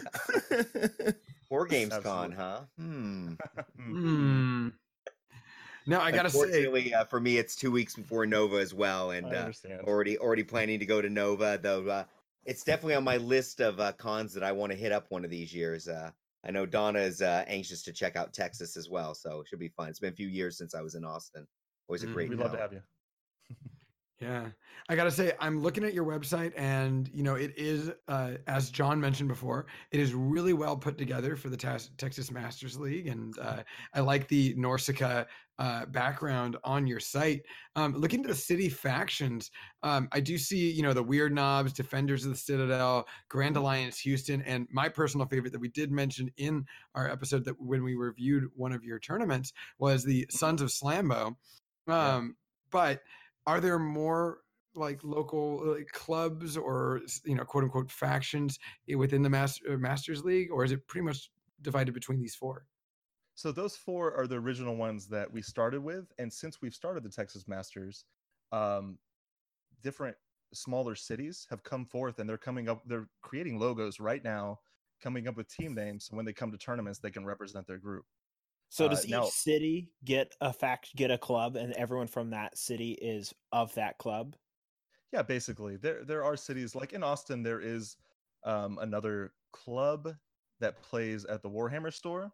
Speaker 4: War Games Con,
Speaker 2: Absolutely.
Speaker 4: huh? Hmm.
Speaker 1: Hmm. No, I gotta say,
Speaker 4: Unfortunately, uh, for me, it's two weeks before Nova as well, and
Speaker 2: I
Speaker 4: uh,
Speaker 2: understand.
Speaker 4: already already planning to go to Nova. Though uh, it's definitely on my list of uh, cons that I want to hit up one of these years. Uh, I know Donna is uh, anxious to check out Texas as well, so it should be fun. It's been a few years since I was in Austin. Always a
Speaker 1: Mm,
Speaker 4: great.
Speaker 2: We'd love to
Speaker 4: town.
Speaker 2: have you.
Speaker 1: Yeah, I gotta say, I'm looking at your website, and you know, it is, uh, as John mentioned before, it is really well put together for the Tas- Texas Masters League, and uh, I like the Norsica uh, background on your site. Um, looking to the city factions, um, I do see, you know, the Weird Knobs, Defenders of the Citadel, Grand Alliance Houston, and my personal favorite that we did mention in our episode that when we reviewed one of your tournaments was the Sons of Slambo.
Speaker 2: Yeah.
Speaker 1: Um, but are there more like local like, clubs or you know quote unquote factions i- within the Master, Masters League, or is it pretty much divided between these four?
Speaker 2: So those four are the original ones that we started with, and since we've started the Texas Masters, um, different smaller cities have come forth, and they're coming up. They're creating logos right now, coming up with team names. So when they come to tournaments, they can represent their group.
Speaker 3: So
Speaker 2: Uh,
Speaker 3: does each
Speaker 2: now-
Speaker 3: city get a fact get a club, and everyone from that city is of that club?
Speaker 2: Yeah, basically, there there are cities like in Austin. There is um, another club that plays at the Warhammer store,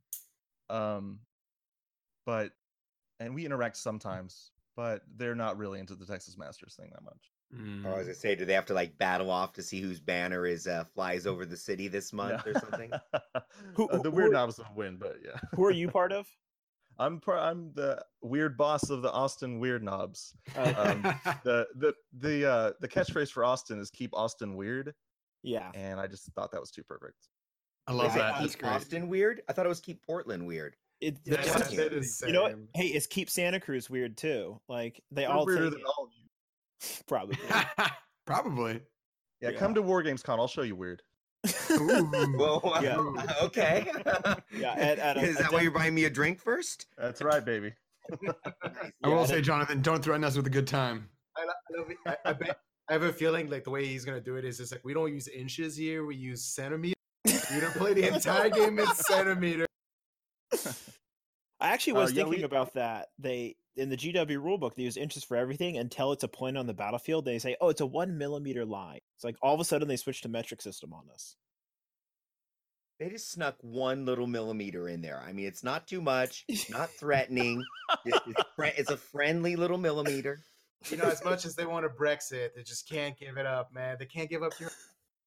Speaker 2: um, but and we interact sometimes, but they're not really into the Texas Masters thing that much.
Speaker 1: Mm.
Speaker 4: Or as I say, do they have to like battle off to see whose banner is uh, flies over the city this month or something?
Speaker 3: Who-
Speaker 2: Uh, the
Speaker 3: who
Speaker 2: Weird
Speaker 3: are-
Speaker 2: Knobs will win, but yeah.
Speaker 3: Who are you part of?
Speaker 2: I'm par- I'm the weird boss of the Austin Weird Knobs.
Speaker 3: Okay.
Speaker 2: Um, the the the uh, the catchphrase for Austin is "Keep Austin Weird,"
Speaker 3: Yeah.
Speaker 2: and I just thought that was too perfect.
Speaker 1: I love
Speaker 4: Is it
Speaker 1: that. That's
Speaker 4: keep
Speaker 1: great.
Speaker 4: Austin weird? I think it was keep Portland weird.
Speaker 3: It,
Speaker 5: Yeah,
Speaker 1: That's
Speaker 5: that's
Speaker 1: what-
Speaker 5: it is
Speaker 3: you know what?
Speaker 5: same.
Speaker 3: Hey, it's keep Santa Cruz weird too. Like they
Speaker 2: They're
Speaker 3: all
Speaker 2: weirder
Speaker 3: take
Speaker 2: than
Speaker 3: it,
Speaker 2: all of you.
Speaker 3: probably.
Speaker 1: Probably.
Speaker 2: Yeah,
Speaker 3: Yeah.
Speaker 2: come to War Games Con. I'll show you weird.
Speaker 1: Ooh.
Speaker 4: Well,
Speaker 3: Yeah.
Speaker 4: okay.
Speaker 3: Yeah, at- at a-
Speaker 4: is
Speaker 3: a
Speaker 4: that why
Speaker 3: dem-
Speaker 4: you're buying me a drink first?
Speaker 2: That's right, baby.
Speaker 1: I
Speaker 3: Yeah,
Speaker 1: will
Speaker 3: at
Speaker 1: say,
Speaker 3: a-
Speaker 1: Jonathan, don't threaten us with a good time.
Speaker 5: I, lo- I, love it. I, I bet I have a feeling like the way he's gonna do it is just like we don't use inches here, we use centimeters. We don't play the entire game in centimeters.
Speaker 3: I actually
Speaker 2: Uh,
Speaker 3: was
Speaker 2: yeah,
Speaker 3: thinking
Speaker 2: we-
Speaker 3: about that. They in the G W rulebook they use inches for everything until it's a point on the battlefield. They say, "Oh, it's a one millimeter line." It's like all of a sudden they switched to metric system on us.
Speaker 4: They just snuck one little millimeter in there. I mean, it's not too much, not threatening. It's, it's, fri- it's a friendly little millimeter.
Speaker 5: You know, as much as they want to Brexit, they just can't give it up, man. They can't give up your.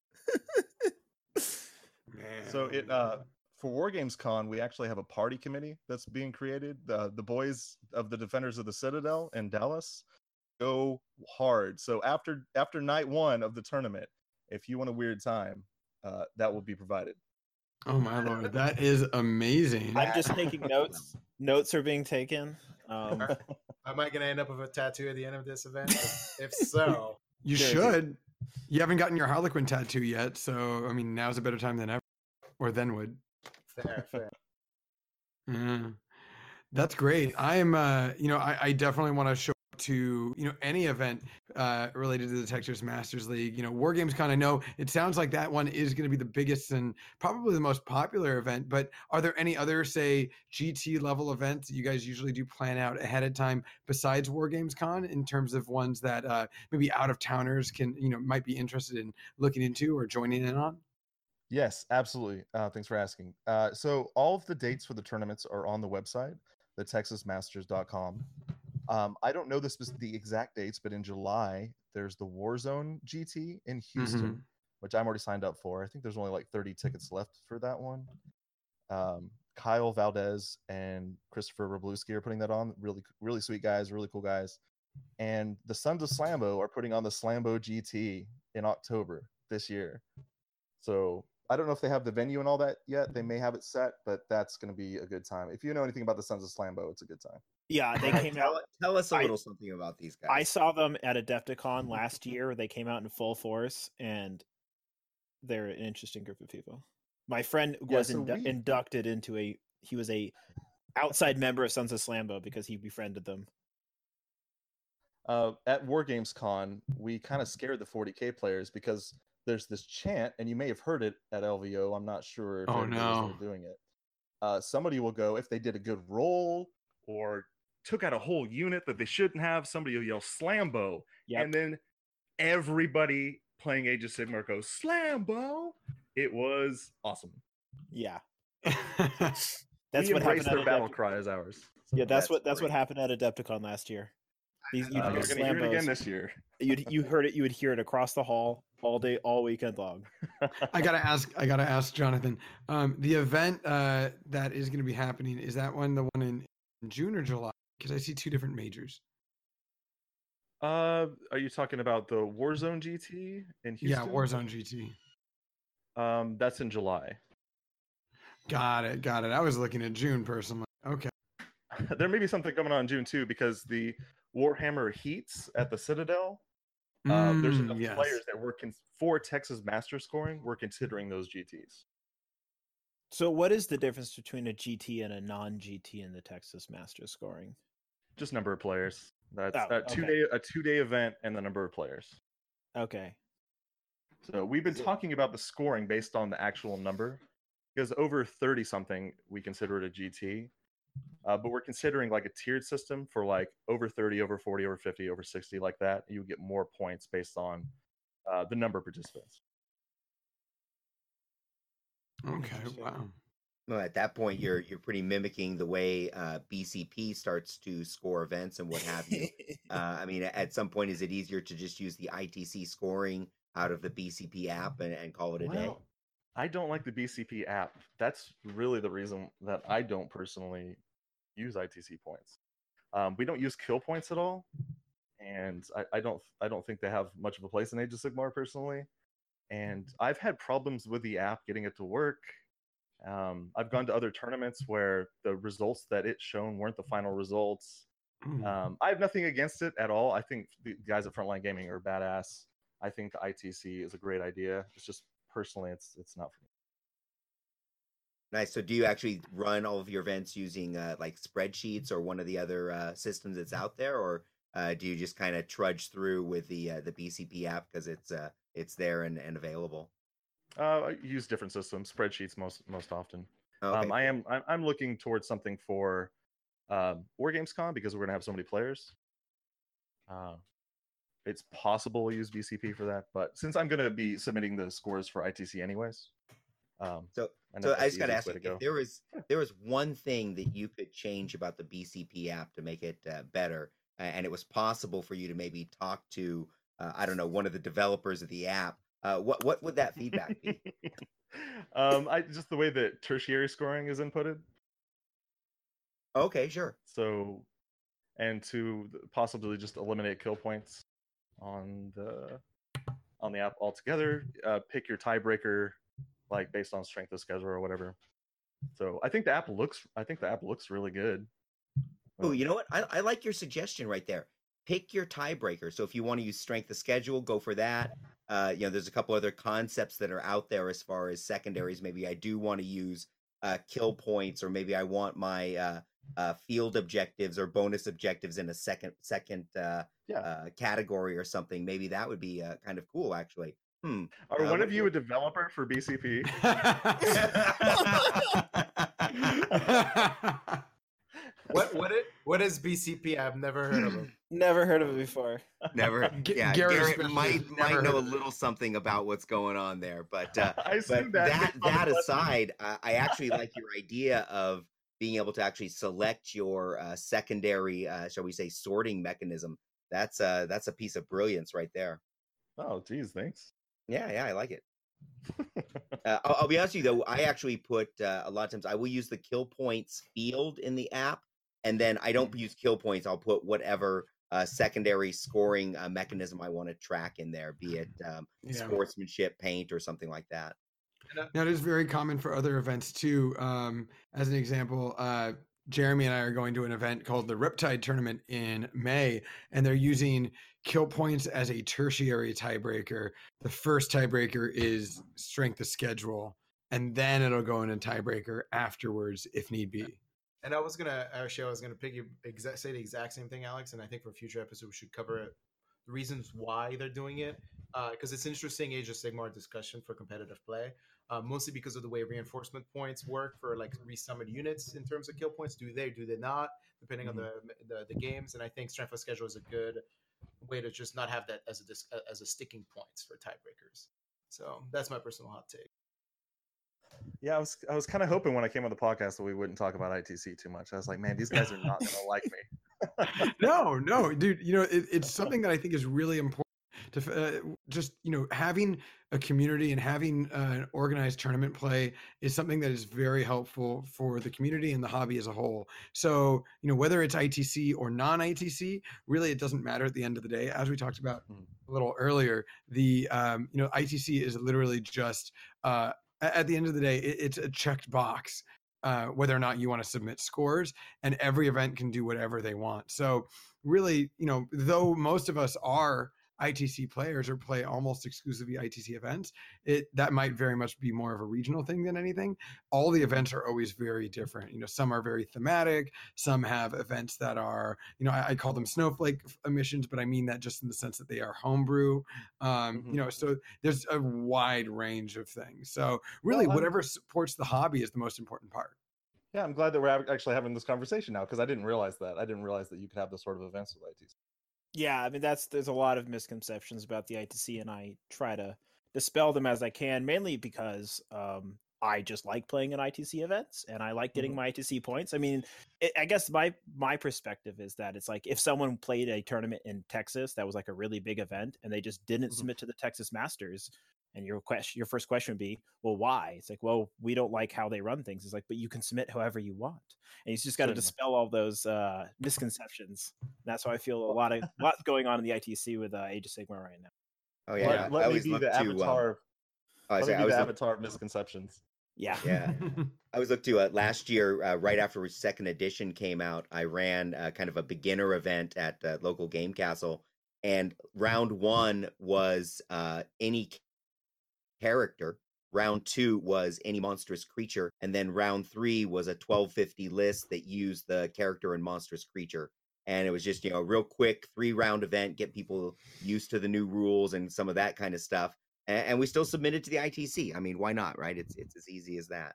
Speaker 2: So it uh for War Games Con, we actually have a party committee that's being created. The the boys of the Defenders of the Citadel in Dallas go hard. So after after night one of the tournament, if you want a weird time, uh, that will be provided.
Speaker 1: Oh my lord, that is amazing.
Speaker 3: I'm just taking notes. Notes are being taken. Um,
Speaker 5: Am I gonna end up with a tattoo at the end of this event? If so,
Speaker 1: You
Speaker 3: Guaranteed.
Speaker 1: should. You haven't gotten your Harlequin tattoo yet, so I mean, now's a better time than ever, or then would.
Speaker 5: fair, fair.
Speaker 1: Yeah. That's great. I am, uh, you know, I, I definitely want to show up to, you know, any event uh, related to the Texas Masters League. You know, War Games Con, I know it sounds like that one is going to be the biggest and probably the most popular event, but are there any other, say, G T level events that you guys usually do plan out ahead of time besides War Games Con in terms of ones that uh, maybe out of towners can, you know, might be interested in looking into or joining in on?
Speaker 2: Yes, absolutely. Uh, thanks for asking. Uh, so all of the dates for the tournaments are on the website, the texas masters dot com. Um, I don't know the, spec- the exact dates, but in July, there's the Warzone G T in Houston,
Speaker 1: Mhm.
Speaker 2: which I'm already signed up for. I think there's only like thirty tickets left for that one. Um, Kyle Valdez and Christopher Robluski are putting that on. Really, really sweet guys, really cool guys. And the Sons of Slambo are putting on the Slambo G T in October this year. So I don't know if they have the venue and all that yet. They may have it set, but that's going to be a good time. If you know anything about the Sons of Slambo, it's a good time.
Speaker 3: yeah, they
Speaker 4: Alright,
Speaker 3: came
Speaker 4: tell,
Speaker 3: out.
Speaker 4: tell us a
Speaker 3: I-
Speaker 4: little something about these guys.
Speaker 3: I saw them at Adepticon last year. They came out in full force, and they're an interesting group of people. My friend
Speaker 2: Yeah,
Speaker 3: was
Speaker 2: so
Speaker 3: indu-
Speaker 2: we-
Speaker 3: inducted into a. He was a outside member of Sons of Slambo because he befriended them.
Speaker 2: Uh, at War Games Con, we kind of scared the forty K players because there's this chant, and you may have heard it at L V O. I'm not sure if
Speaker 1: Oh,
Speaker 2: everybody was
Speaker 1: no.
Speaker 2: there doing it. Uh, somebody will go, if they did a good roll or took out a whole unit that they shouldn't have, somebody will yell Slambo.
Speaker 3: Yep.
Speaker 2: And then everybody playing Age of Sigmar goes, Slambo. It was awesome.
Speaker 3: Yeah,
Speaker 2: we
Speaker 3: that's what
Speaker 2: embraced
Speaker 3: happened.
Speaker 2: their
Speaker 3: At
Speaker 2: battle
Speaker 3: Adept-
Speaker 2: cry as ours.
Speaker 3: yeah, that's,
Speaker 4: That's
Speaker 3: what that's what
Speaker 4: great.
Speaker 3: happened at Adepticon last year. These, you'd
Speaker 2: Uh,
Speaker 3: hear
Speaker 2: you're gonna hear it again
Speaker 3: Slambos.
Speaker 2: this year.
Speaker 3: You'd you heard it. You would hear it across the hall all day, all weekend long.
Speaker 1: I gotta ask. I gotta ask Jonathan. Um, the event uh, that is going to be happening, is that one the one in, in June or July? Because I see two different majors.
Speaker 2: Uh, are you talking about the Warzone G T in Houston?
Speaker 1: Yeah, Warzone G T.
Speaker 2: Um, that's in July.
Speaker 1: Got it. Got it. I was looking at June personally. Okay.
Speaker 2: There may be something coming on in June too, because the Warhammer Heats at the Citadel. Um, there's
Speaker 1: Mm,
Speaker 2: enough
Speaker 1: yes.
Speaker 2: players that were con- for Texas Master Scoring. We're considering those G Ts.
Speaker 3: So, what is the difference between a G T and a non-G T in the Texas Masters scoring?
Speaker 2: Just number of players. That's
Speaker 3: Oh,
Speaker 2: a two
Speaker 3: okay.
Speaker 2: day a two day event and the number of players.
Speaker 3: Okay.
Speaker 2: So we've been
Speaker 3: Is it-
Speaker 2: talking about the scoring based on the actual number, because over thirty something we consider it a G T. Uh, but we're considering like a tiered system for like over thirty, over forty, over fifty, over sixty, like that. You get more points based on uh, the number of participants.
Speaker 1: Okay.
Speaker 3: Interesting.
Speaker 1: Wow.
Speaker 4: Well, at that point, you're you're pretty mimicking the way uh, B C P starts to score events and what have you. Uh, I mean, at some point, is it easier to just use the I T C scoring out of the B C P app and, and call it a day?
Speaker 2: Well, I don't like the B C P app. That's really the reason that I don't personally use I T C points. Um, we don't use kill points at all, and I, I don't I don't think they have much of a place in Age of Sigmar personally. And I've had problems with the app getting it to work. Um, I've gone to other tournaments where the results that it's shown weren't the final results.
Speaker 1: Mm.
Speaker 2: Um, I have nothing against it at all. I think the guys at Frontline Gaming are badass. I think the I T C is a great idea. It's just personally, it's it's not for me.
Speaker 4: Nice. So, do you actually run all of your events using uh, like spreadsheets or one of the other uh, systems that's out there, or uh, do you just kind of trudge through with the uh, the B C P app because it's uh, it's there and, and available?
Speaker 2: Uh, I use different systems, spreadsheets most most often.
Speaker 4: Oh, okay,
Speaker 2: um, I
Speaker 4: cool.
Speaker 2: am I'm, I'm looking towards something for um, War Games Con because we're gonna have so many players. Uh, it's possible we'll use B C P for that, but since I'm gonna be submitting the scores for I T C anyways, um,
Speaker 4: So,
Speaker 2: I know
Speaker 4: so
Speaker 2: that's
Speaker 4: I
Speaker 2: the
Speaker 4: just got to
Speaker 2: easiest
Speaker 4: ask
Speaker 2: way
Speaker 4: you,
Speaker 2: to go.
Speaker 4: if there was there was one thing that you could change about the B C P app to make it uh, better, uh, and it was possible for you to maybe talk to, uh, I don't know, one of the developers of the app, uh, what what would that feedback be?
Speaker 2: um, I just the way that tertiary scoring is inputted.
Speaker 4: Okay, sure.
Speaker 2: So, and to possibly just eliminate kill points on the on the app altogether. Uh, pick your tiebreaker, like based on strength of schedule or whatever. So I think the app looks. I think the app looks really good.
Speaker 4: Oh, you know what? I, I like your suggestion right there. Pick your tiebreaker. So if you want to use strength of schedule, go for that. Uh, you know, there's a couple other concepts that are out there as far as secondaries. Maybe I do want to use uh, kill points, or maybe I want my uh, uh, field objectives or bonus objectives in a second second uh,
Speaker 2: Yeah.
Speaker 4: uh, category or something. Maybe that would be uh, kind of cool, actually. Hmm.
Speaker 2: Are
Speaker 4: Uh,
Speaker 2: one
Speaker 4: what-
Speaker 2: of you a developer for B C P?
Speaker 5: What what it what is B C P? I've never heard of it.
Speaker 3: Never heard of it before.
Speaker 4: Never.
Speaker 1: G-
Speaker 4: Yeah,
Speaker 1: Garrett
Speaker 4: Garrett
Speaker 1: especially
Speaker 4: might
Speaker 1: has never
Speaker 4: might know a
Speaker 1: heard of it.
Speaker 4: little something about what's going on there, but uh,
Speaker 2: I
Speaker 4: but
Speaker 2: assume
Speaker 4: that
Speaker 2: that.
Speaker 4: that, aside, uh, I actually like your idea of being able to actually select your uh, secondary, uh, shall we say, sorting mechanism. That's uh that's a piece of brilliance right there.
Speaker 2: Oh, geez, thanks.
Speaker 4: Yeah, yeah, I like it. Uh, I'll, I'll be honest with you though. I actually put uh, a lot of times I will use the kill points field in the app, and then I don't use kill points. I'll put whatever uh, secondary scoring uh, mechanism I want to track in there, be it um,
Speaker 1: Yeah.
Speaker 4: sportsmanship, paint, or something like that.
Speaker 1: Now, it is very common for other events too. Um, as an example, uh, Jeremy and I are going to an event called the Riptide Tournament in May, and they're using kill points as a tertiary tiebreaker. The first tiebreaker is strength of schedule, and then it'll go in a tiebreaker afterwards if need be.
Speaker 5: And I was gonna actually I was gonna pick you exact say the exact same thing, Alex. And I think for a future episode we should cover it, the reasons why they're doing it, because uh, it's interesting Age of Sigmar discussion for competitive play. Uh, mostly because of the way reinforcement points work for like resummoned units in terms of kill points. Do they? Do they not? Depending
Speaker 2: Mhm.
Speaker 5: on the, the the games. And I think strength of schedule is a good way to just not have that as a dis- as a sticking points for tiebreakers. So that's my personal hot take.
Speaker 2: Yeah, I was I was kind of hoping when I came on the podcast that we wouldn't talk about I T C too much. I was like, man, these guys are not gonna like me.
Speaker 1: no, no, dude. You know, it, it's something that I think is really important to uh, just, you know, having a community and having uh, an organized tournament play is something that is very helpful for the community and the hobby as a whole. So, you know, whether it's I T C or non-I T C, really, it doesn't matter at the end of the day. As we talked about a little earlier, the, um, you know, I T C is literally just, uh, at the end of the day, it, it's a checked box. Uh, whether or not you want to submit scores, and every event can do whatever they want. So really, you know, though most of us are I T C players or play almost exclusively I T C events, it that might very much be more of a regional thing than anything. All the events are always very different. You know, some are very thematic, some have events that are, you know, I, I call them snowflake missions, but I mean that just in the sense that they are homebrew. Um,
Speaker 2: Mhm.
Speaker 1: You know, so there's a wide range of things. So really,
Speaker 2: Well, I'm-
Speaker 1: whatever supports the hobby is the most important part.
Speaker 2: Yeah, I'm glad that we're ac- actually having this conversation now because I didn't realize that. I didn't realize that you could have this sort of events with I T C.
Speaker 3: Yeah, I mean that's there's a lot of misconceptions about the I T C, and I try to dispel them as I can, mainly because um, I just like playing in I T C events and I like getting
Speaker 2: Mhm.
Speaker 3: my I T C points. I mean, it, I guess my my perspective is that it's like if someone played a tournament in Texas that was like a really big event and they just didn't
Speaker 2: Mhm.
Speaker 3: submit to the Texas Masters, and your question, your first question would be, well, why? It's like, well, we don't like how they run things. It's like, but you can submit however you want, and you just got to
Speaker 2: Certainly.
Speaker 3: dispel all those uh, misconceptions. That's how I feel. A lot of lots going on in the I T C with uh, Age of Sigmar right now.
Speaker 4: Oh yeah,
Speaker 2: let
Speaker 4: I,
Speaker 2: let
Speaker 4: I
Speaker 2: me
Speaker 4: always
Speaker 2: be
Speaker 4: look
Speaker 2: the
Speaker 4: to. Um,
Speaker 2: avatar.
Speaker 4: oh, I
Speaker 2: let
Speaker 4: say
Speaker 2: me
Speaker 4: I
Speaker 2: be
Speaker 4: always
Speaker 2: the
Speaker 4: look,
Speaker 2: avatar of misconceptions.
Speaker 3: Yeah.
Speaker 4: yeah. I always look to uh, last year, uh, right after second edition came out, I ran uh, kind of a beginner event at uh, local game castle, and round one was uh, any character. Round two was any monstrous creature, and then round three was a twelve fifty list that used the character and monstrous creature. And it was just, you know, a real quick three round event, get people used to the new rules and some of that kind of stuff. And, and we still submitted to the I T C. I mean, why not, right? It's it's as easy as that.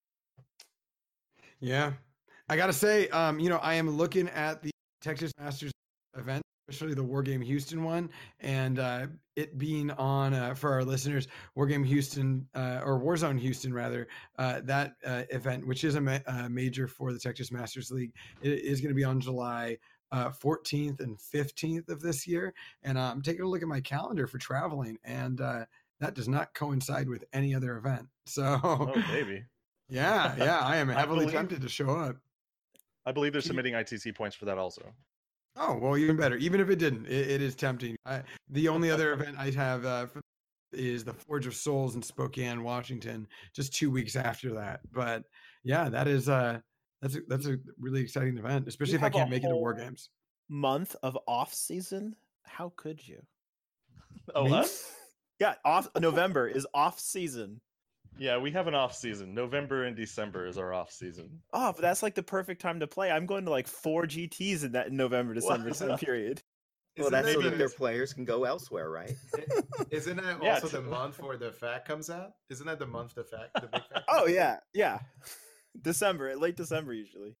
Speaker 1: Yeah. I got to say, um, you know, I am looking at the Texas Masters event, especially the Wargame Houston one, and uh, it being on, uh, for our listeners, Wargame Houston, uh, or Warzone Houston, rather, uh, that uh, event, which is a ma- uh, major for the Texas Masters League, it is going to be on July uh, fourteenth and fifteenth of this year. And uh, I'm taking a look at my calendar for traveling, and uh, that does not coincide with any other event. So,
Speaker 2: Oh, baby.
Speaker 1: yeah, yeah, I am
Speaker 2: I
Speaker 1: heavily
Speaker 2: believe-
Speaker 1: tempted to show up.
Speaker 2: I believe they're
Speaker 1: Can you-
Speaker 2: submitting I T C points for that also.
Speaker 1: Oh, well, even better. Even if it didn't, it, it is tempting. I, the only other event I have uh, for, is the Forge of Souls in Spokane, Washington, just two weeks after that. But yeah, that is uh, that's a, that's a really exciting event, especially if I
Speaker 3: have a
Speaker 1: can't make it to
Speaker 3: whole-
Speaker 1: War Games.
Speaker 3: Month of off season? How could you?
Speaker 2: Oh,
Speaker 1: Me?
Speaker 2: us?
Speaker 3: Yeah, off November is off season.
Speaker 2: Yeah, we have an off season. November and December is our off season.
Speaker 3: Oh, but that's like the perfect time to play. I'm going to like four G Ts in that November December
Speaker 2: What?
Speaker 3: time period.
Speaker 4: Well,
Speaker 5: Isn't
Speaker 4: that's
Speaker 5: that
Speaker 4: so
Speaker 5: the-
Speaker 4: that their players can go elsewhere, right?
Speaker 5: Isn't that
Speaker 2: Yeah,
Speaker 5: also
Speaker 2: t-
Speaker 5: the month where the fact comes out? Isn't that the month the fact, the big fact?
Speaker 3: Oh
Speaker 5: comes out?
Speaker 3: yeah, yeah. December, late December usually.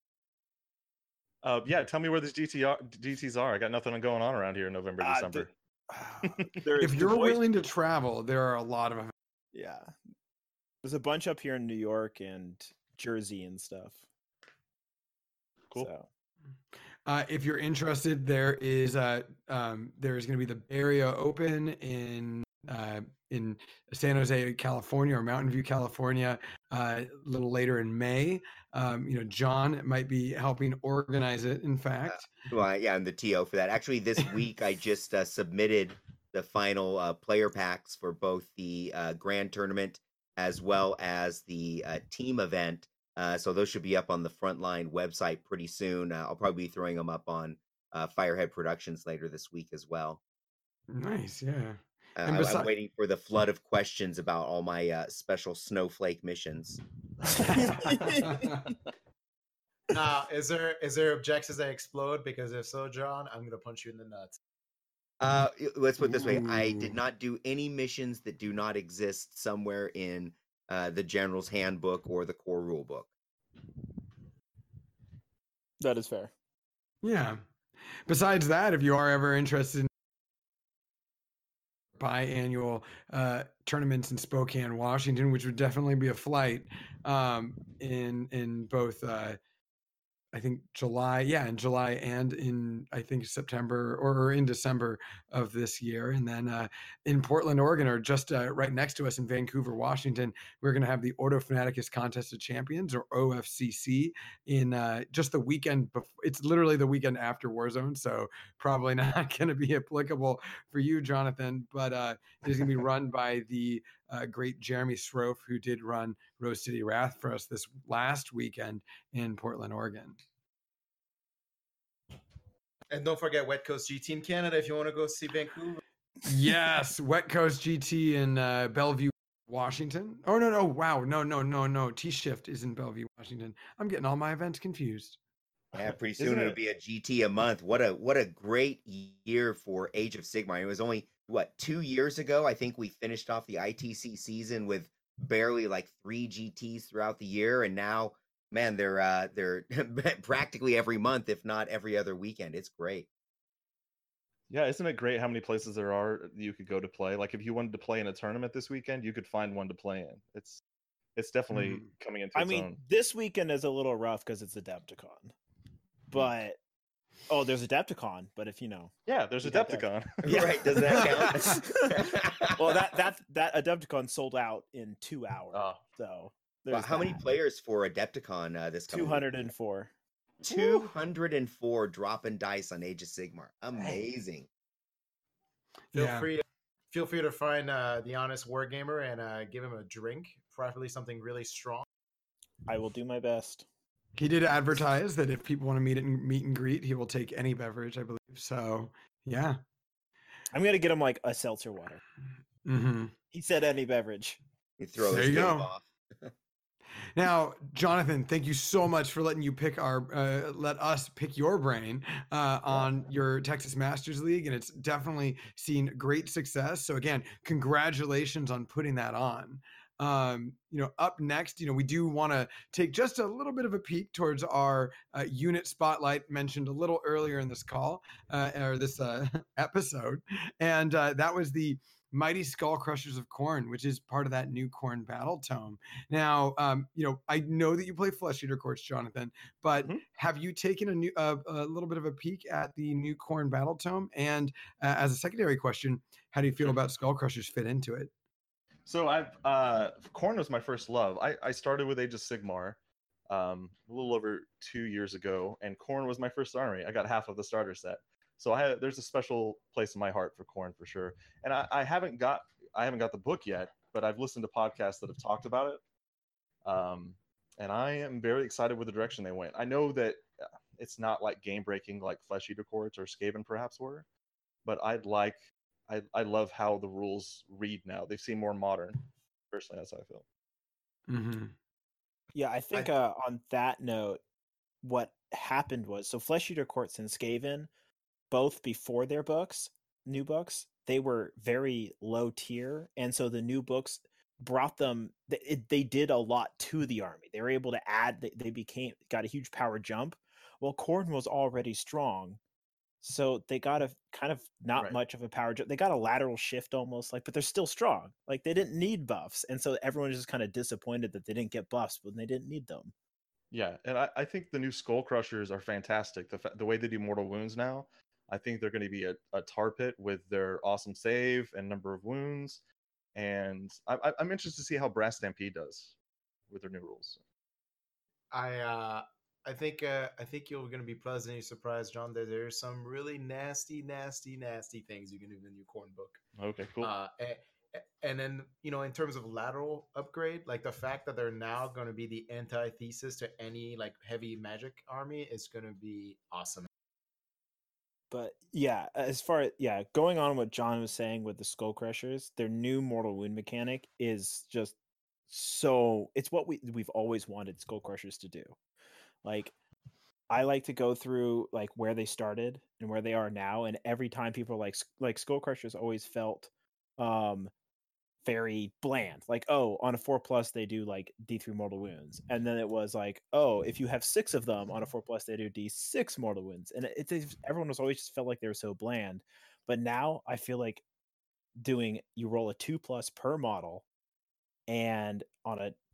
Speaker 2: Uh, yeah, tell me where these G T R, G Ts are. I got nothing going on around here in November,
Speaker 3: Uh,
Speaker 2: December.
Speaker 3: There is
Speaker 1: If you're
Speaker 3: Du Bois-
Speaker 1: willing to travel, there are a lot of events.
Speaker 3: yeah. There's a bunch up here in New York and Jersey and stuff.
Speaker 2: Cool.
Speaker 3: So.
Speaker 1: Uh, if you're interested, there is uh, um, there is going to be the Bay Area Open in uh, in San Jose, California, or Mountain View, California, uh, a little later in May. Um, you know, John might be helping organize it. In fact,
Speaker 4: Well, yeah, I'm the T O for that. Actually, this week I just uh, submitted the final uh, player packs for both the uh, grand tournament as well as the uh, team event. Uh, so those should be up on the Frontline website pretty soon. Uh, I'll probably be throwing them up on uh, Firehead Productions later this week as well.
Speaker 1: nice, yeah.
Speaker 4: Uh,
Speaker 1: And
Speaker 4: I,
Speaker 1: besi-
Speaker 4: I'm waiting for the flood of questions about all my uh, special snowflake missions.
Speaker 5: Now, is there is there objectives that explode? Because if so, John, I'm gonna punch you in the nuts.
Speaker 4: Uh, y- let's put it this way: I
Speaker 1: Ooh.
Speaker 4: did not do any missions that do not exist somewhere in uh, the General's Handbook or the core rule book.
Speaker 3: That is fair.
Speaker 1: Yeah. Besides that, if you are ever interested in biannual uh, tournaments in Spokane, Washington, which would definitely be a flight um, in in both uh, I think July, yeah, in July and in I think September or, or in December of this year, and then uh, in Portland, Oregon, or just uh, right next to us in Vancouver, Washington, we're going to have the Ordo Fanaticus Contest of Champions, or O F C C, in uh, just the weekend. Before, it's literally the weekend after Warzone, so probably not going to be applicable for you, Jonathan. But uh, it is going to be run by the uh, great Jeremy Srofe, who did run Rose City Wrath for us this last weekend in Portland, Oregon.
Speaker 5: And don't forget Wet Coast G T in Canada if you want to go see Vancouver.
Speaker 1: Yes, Wet Coast G T in uh, Bellevue, Washington. Oh no, no, wow, no, no, no, no. T Shift is in Bellevue, Washington. I'm getting all my events confused.
Speaker 4: Yeah, pretty
Speaker 2: Isn't
Speaker 4: soon it'll
Speaker 2: it-
Speaker 4: be a G T a month. What a what a great year for Age of Sigmar. It was only what two years ago. I think we finished off the I T C season with barely like three G Ts throughout the year, and now, man, they're uh, they're practically every month, if not every other weekend. It's great.
Speaker 2: Yeah, isn't it great how many places there are you could go to play? Like if you wanted to play in a tournament this weekend, you could find one to play in. It's it's definitely
Speaker 1: Mhm.
Speaker 2: coming into
Speaker 3: I
Speaker 2: its
Speaker 3: mean,
Speaker 2: own.
Speaker 3: this weekend is a little rough because it's Adepticon. But oh, there's Adepticon. But if you know,
Speaker 2: Yeah, there's
Speaker 3: you
Speaker 2: a
Speaker 3: got that.
Speaker 2: Adepticon.
Speaker 3: Yeah.
Speaker 4: Right? Does that count?
Speaker 3: well, that that that Adepticon sold out in two hours.
Speaker 2: Oh,
Speaker 3: So
Speaker 4: Wow,
Speaker 3: there's
Speaker 4: how many
Speaker 3: that.
Speaker 4: players for Adepticon uh, this coming
Speaker 3: two hundred and four.
Speaker 4: two hundred four dropping dice on Age of Sigmar. Amazing.
Speaker 5: Feel
Speaker 1: Yeah.
Speaker 5: free to feel free to find uh, the honest wargamer and uh, give him a drink, preferably something really strong.
Speaker 3: I will do my best.
Speaker 1: He did advertise that if people want to meet and meet and greet, he will take any beverage, I believe. So, yeah.
Speaker 3: I'm gonna get him like a seltzer water.
Speaker 1: Mm-hmm.
Speaker 3: He said any beverage.
Speaker 4: You throw
Speaker 1: There
Speaker 4: his
Speaker 1: you
Speaker 4: game
Speaker 1: go.
Speaker 4: off.
Speaker 1: Now, Jonathan, thank you so much for letting you pick our, uh, let us pick your brain uh, on your Texas Masters League, and it's definitely seen great success. So again, congratulations on putting that on. Um, you know, up next, you know, we do want to take just a little bit of a peek towards our uh, unit spotlight mentioned a little earlier in this call uh, or this uh, episode, and uh, that was the Mighty Skull Crushers of Khorne, which is part of that new Khorne Battle Tome. Now, um, you know, I know that you play Flesh Eater Courts, Jonathan, but
Speaker 2: Mhm.
Speaker 1: have you taken a new, uh, a little bit of a peek at the new Khorne Battle Tome? And uh, as a secondary question, how do you feel
Speaker 2: Sure.
Speaker 1: about Skull Crushers fit into it?
Speaker 2: So I've uh Khorne was my first love. I, I started with Age of Sigmar um a little over two years ago, and Khorne was my first army. I got half of the starter set. So I had, there's a special place in my heart for Khorne for sure. And I, I haven't got I haven't got the book yet, but I've listened to podcasts that have talked about it. Um and I am very excited with the direction they went. I know that uh, it's not like game breaking like Flesh Eater Courts or Skaven perhaps were, but I'd like I, I love how the rules read now. They seem more modern. Personally, that's how I feel.
Speaker 1: Mm-hmm.
Speaker 3: Yeah, I think uh, on that note, what happened was so Flesh Eater Courts and Skaven, both before their books, new books, they were very low tier, and so the new books brought them. They, it, they did a lot to the army. They were able to add. They, they became got a huge power jump. Well, Khorne was already strong, so they got a kind of not
Speaker 2: Right.
Speaker 3: much of a power jump. They got a lateral shift almost, like, but they're still strong. Like they didn't need buffs, and so everyone was just kind of disappointed that they didn't get buffs when they didn't need them.
Speaker 2: Yeah, and I, I think the new Skull Crushers are fantastic. The fa- the way they do mortal wounds now, I think they're going to be a, a tar pit with their awesome save and number of wounds. And I, I, I'm interested to see how Brass Stampede does with their new rules.
Speaker 5: I uh, I think uh, I think you're going to be pleasantly surprised, John. That there's some really nasty, nasty, nasty things you can do in the new Khorne book.
Speaker 2: Okay, cool.
Speaker 5: Uh, and, and then, you know, in terms of lateral upgrade, like the fact that they're now going to be the antithesis to any like heavy magic army is going to be awesome.
Speaker 3: But yeah, as far as yeah, going on what John was saying with the Skull Crushers, their new mortal wound mechanic is just so it's what we we've always wanted Skull Crushers to do. Like I like to go through like where they started and where they are now, and every time people are like like Skull Crushers always felt um very bland. Like, oh, on a four plus they do like D three mortal wounds, and then it was like, oh, if you have six of them on a four plus they do D six mortal wounds, and it, it everyone was always just felt like they were so bland. But now I feel like doing you roll a two plus per model, and on a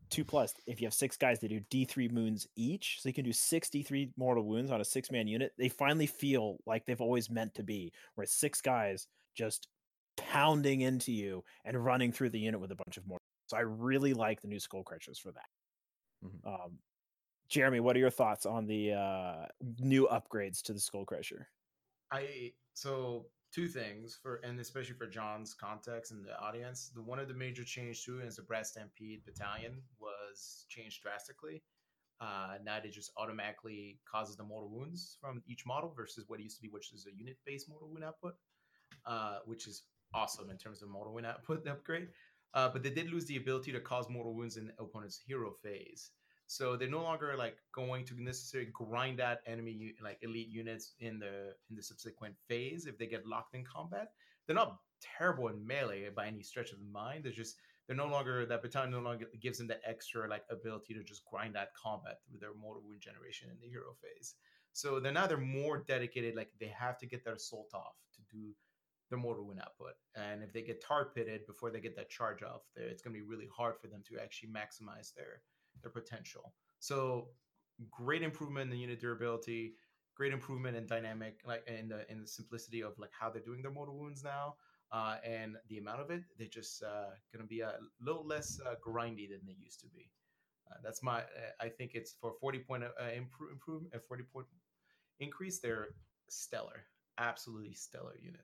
Speaker 3: two plus, if you have six guys that do D three wounds each, so you can do six D three mortal wounds on a six man unit, they finally feel like they've always meant to be, where it's six guys just pounding into you and running through the unit with a bunch of mortal. So I really like the new Skull Crushers for that. Mm-hmm. Um, Jeremy, what are your thoughts on the uh, new upgrades to the Skull Crusher?
Speaker 5: I so two things for, and especially for John's context and the audience. The one of the major change too is the Brad Stampede Battalion was changed drastically. Uh, now it just automatically causes the mortal wounds from each model versus what it used to be, which is a unit-based mortal wound output, uh, which is awesome in terms of mortal wound output upgrade. Uh, but they did lose the ability to cause mortal wounds in the opponent's hero phase. So they're no longer like going to necessarily grind out enemy like elite units in the in the subsequent phase if they get locked in combat. They're not terrible in melee by any stretch of the mind. They're just they're no longer that battalion no longer gives them the extra like ability to just grind out combat through their mortal wound generation in the hero phase. So they're now they're more dedicated. Like they have to get their assault off to do their mortal wound output, and if they get tar pitted before they get that charge off, there it's going to be really hard for them to actually maximize their their potential. So great improvement in the unit durability, great improvement in dynamic, like in the in the simplicity of like how they're doing their mortal wounds now, uh, and the amount of it. They're just uh, going to be a little less uh, grindy than they used to be. Uh, that's my. Uh, I think it's for forty point uh, improve improvement, a forty point increase. They're stellar, absolutely stellar unit.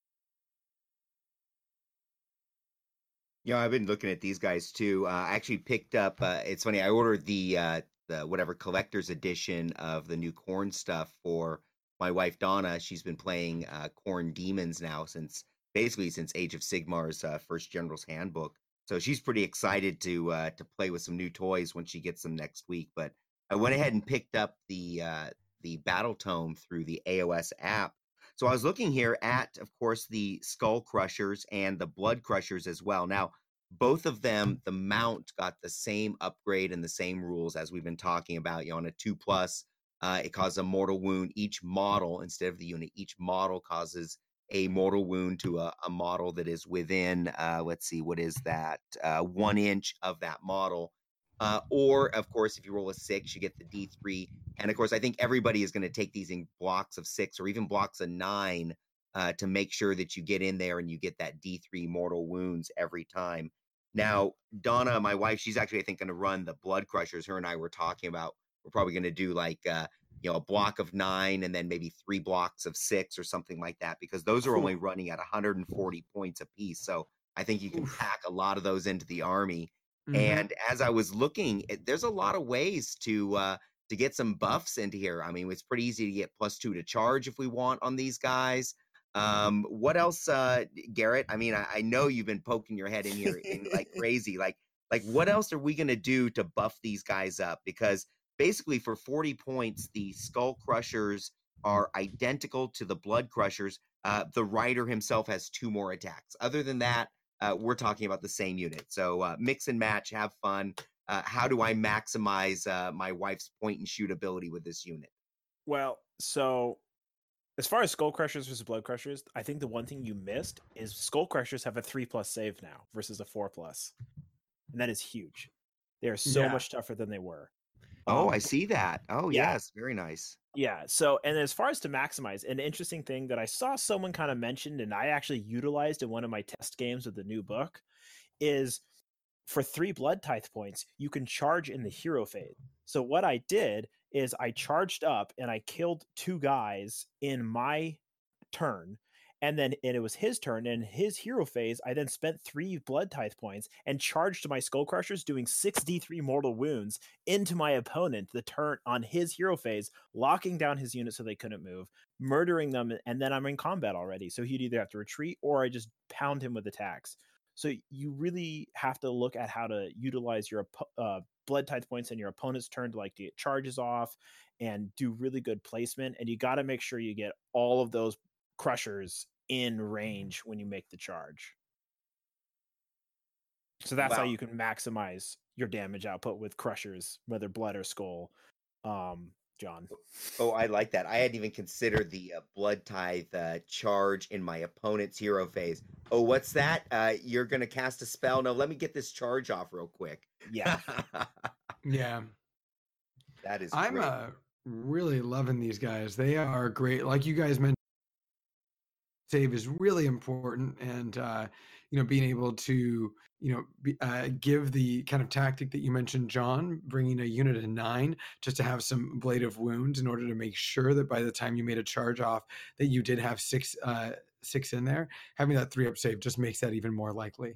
Speaker 4: Yeah, I've been looking at these guys too. Uh, I actually picked up. Uh, it's funny. I ordered the uh, the whatever collector's edition of the new Khorne stuff for my wife Donna. She's been playing uh, Khorne Demons now since basically since Age of Sigmar's uh, first General's Handbook. So she's pretty excited to uh, to play with some new toys when she gets them next week. But I went ahead and picked up the uh, the Battle Tome through the A O S app. So I was looking here at, of course, the Skull Crushers and the Blood Crushers as well. Now, both of them, the mount got the same upgrade and the same rules as we've been talking about. You know, on a two plus, uh, it causes a mortal wound. Each model, instead of the unit, each model causes a mortal wound to a, a model that is within, uh, let's see, what is that, uh, one inch of that model. Uh, or, of course, if you roll a six, you get the D three. And, of course, I think everybody is going to take these in blocks of six or even blocks of nine uh, to make sure that you get in there and you get that D three mortal wounds every time. Now, Donna, my wife, she's actually, I think, going to run the Blood Crushers. Her and I were talking about we're probably going to do like, uh, you know, a block of nine and then maybe three blocks of six or something like that, because those are only running at one hundred forty points apiece. So I think you can Oof. pack a lot of those into the army. Mm-hmm. And as I was looking, there's a lot of ways to uh, to get some buffs into here. I mean, it's pretty easy to get plus two to charge if we want on these guys. Um, what else, uh, Garrett? I mean, I, I know you've been poking your head in here in like crazy. Like, like what else are we going to do to buff these guys up? Because basically for forty points, the Skull Crushers are identical to the Blood Crushers. Uh, the Rider himself has two more attacks. Other than that, Uh, we're talking about the same unit. So uh, mix and match, have fun. Uh, how do I maximize uh, my wife's point and shoot ability with this unit?
Speaker 3: Well, so as far as Skull Crushers versus Blood Crushers, I think the one thing you missed is Skull Crushers have a three plus save now versus a four plus, and that is huge. They are so yeah. much tougher than they were.
Speaker 4: Oh, um, I see that. Oh, yeah. Yes, very nice.
Speaker 3: Yeah. So, and as far as to maximize, an interesting thing that I saw someone kind of mentioned and I actually utilized in one of my test games with the new book is for three blood tithe points, you can charge in the hero phase. So what I did is I charged up and I killed two guys in my turn. And then and it was his turn, and in his hero phase, I then spent three blood tithe points and charged my Skull Crushers, doing six D three mortal wounds into my opponent the turn on his hero phase, locking down his units so they couldn't move, murdering them, and then I'm in combat already. So he'd either have to retreat or I just pound him with attacks. So you really have to look at how to utilize your uh, blood tithe points in your opponent's turn to like get charges off and do really good placement. And you got to make sure you get all of those crushers in range when you make the charge. So that's wow. how you can maximize your damage output with crushers, whether blood or skull. Um, John.
Speaker 4: Oh, I like that. I hadn't even considered the uh, blood tithe uh, charge in my opponent's hero phase. Oh, what's that? Uh, you're gonna cast a spell? No, let me get this charge off real quick.
Speaker 3: Yeah.
Speaker 1: Yeah.
Speaker 4: That is
Speaker 1: I'm
Speaker 4: great.
Speaker 1: uh, really loving these guys. They are great. Like you guys mentioned, save is really important, and uh, you know, being able to you know be, uh, give the kind of tactic that you mentioned, John, bringing a unit of nine just to have some ablative wounds in order to make sure that by the time you made a charge off, that you did have six uh, six in there. Having that three up save just makes that even more likely.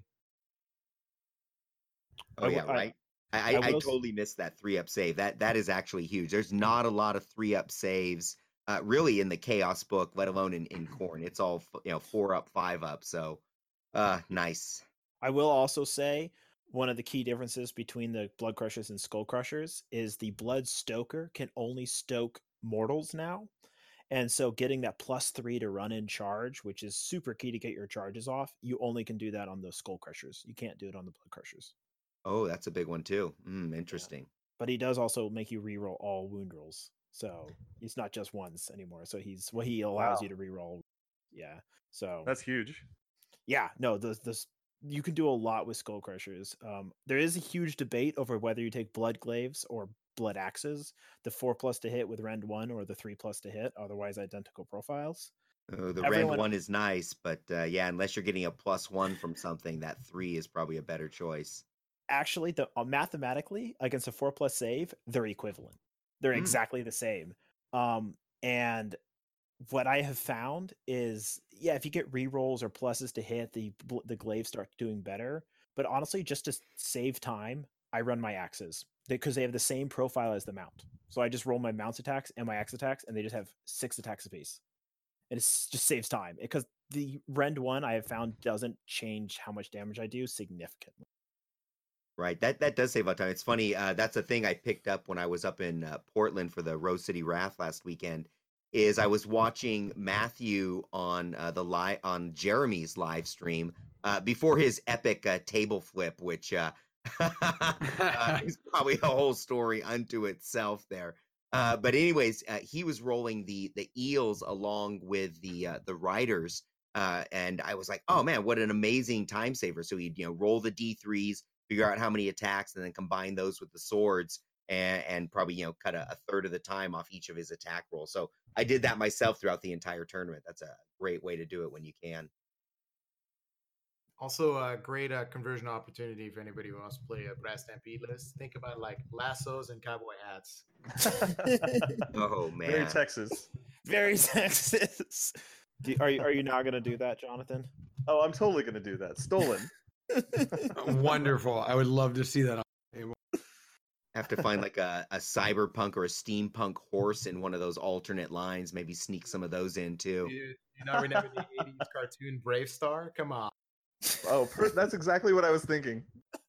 Speaker 4: Oh
Speaker 3: I
Speaker 4: yeah,
Speaker 3: w- I-
Speaker 4: right. I, I,
Speaker 3: I
Speaker 4: I
Speaker 3: will s-
Speaker 4: totally missed that three up save. That that is actually huge. There's not a lot of three up saves, uh, really, in the Chaos book, let alone in in Khorne. It's all f- you know, four up, five up. So, uh, nice.
Speaker 3: I will also say one of the key differences between the Blood Crushers and Skull Crushers is the Blood Stoker can only stoke mortals now. And so getting that plus three to run in charge, which is super key to get your charges off, you only can do that on those Skull Crushers. You can't do it on the Blood Crushers.
Speaker 4: Oh, that's a big one too. Mm, interesting.
Speaker 3: But he does also make you reroll all wound rolls. So it's not just once anymore. So he's well, he allows
Speaker 2: Wow.
Speaker 3: you to reroll. Yeah. So
Speaker 2: That's huge.
Speaker 3: yeah, no, the the you can do a lot with Skull Crushers. Um, there is a huge debate over whether you take Blood Glaives or Blood Axes, the four plus to hit with Rend one or the three plus to hit, otherwise identical profiles.
Speaker 4: Oh, the
Speaker 3: Everyone-
Speaker 4: Rend one is nice, but uh, yeah, unless you're getting a plus one from something, that three is probably a better choice.
Speaker 3: Actually, the uh, mathematically against a four plus save, they're equivalent. They're
Speaker 4: Mm.
Speaker 3: exactly the same. Um, and what I have found is, yeah, if you get rerolls or pluses to hit, the bl- the glaives start doing better. But honestly, just to s- save time, I run my axes because they have the same profile as the mount. So I just roll my mounts attacks and my axe attacks, and they just have six attacks apiece. And it just saves time because the Rend one I have found doesn't change how much damage I do significantly.
Speaker 4: Right. That that does save a lot of time. It's funny. Uh, that's a thing I picked up when I was up in uh, Portland for the Rose City Wrath last weekend. Is I was watching Matthew on uh, the live on Jeremy's live stream uh, before his epic uh, table flip, which uh, uh, is probably a whole story unto itself there. Uh, but anyways, uh, he was rolling the the eels along with the uh, the riders, uh, and I was like, oh man, what an amazing time saver! So he'd you know roll the D threes, figure out how many attacks, and then combine those with the swords, and, and probably you know cut a, a third of the time off each of his attack rolls. So I did that myself throughout the entire tournament. That's a great way to do it when you can.
Speaker 5: Also, a great uh, conversion opportunity if anybody who wants to play a Brass Stampede list. Think about like lassos and cowboy hats.
Speaker 4: Oh man,
Speaker 2: Very Texas.
Speaker 3: Very Texas. Do, are you are you not going to do that, Jonathan?
Speaker 2: Oh, I'm totally gonna do that. Stolen.
Speaker 1: Wonderful. I would love to see that on the table.
Speaker 4: have to find like a, a cyberpunk or a steampunk horse in one of those alternate lines. Maybe sneak some of those in too.
Speaker 5: You, you not remember the eighties cartoon Brave Star? Come on.
Speaker 2: Oh, per- that's exactly what I was thinking.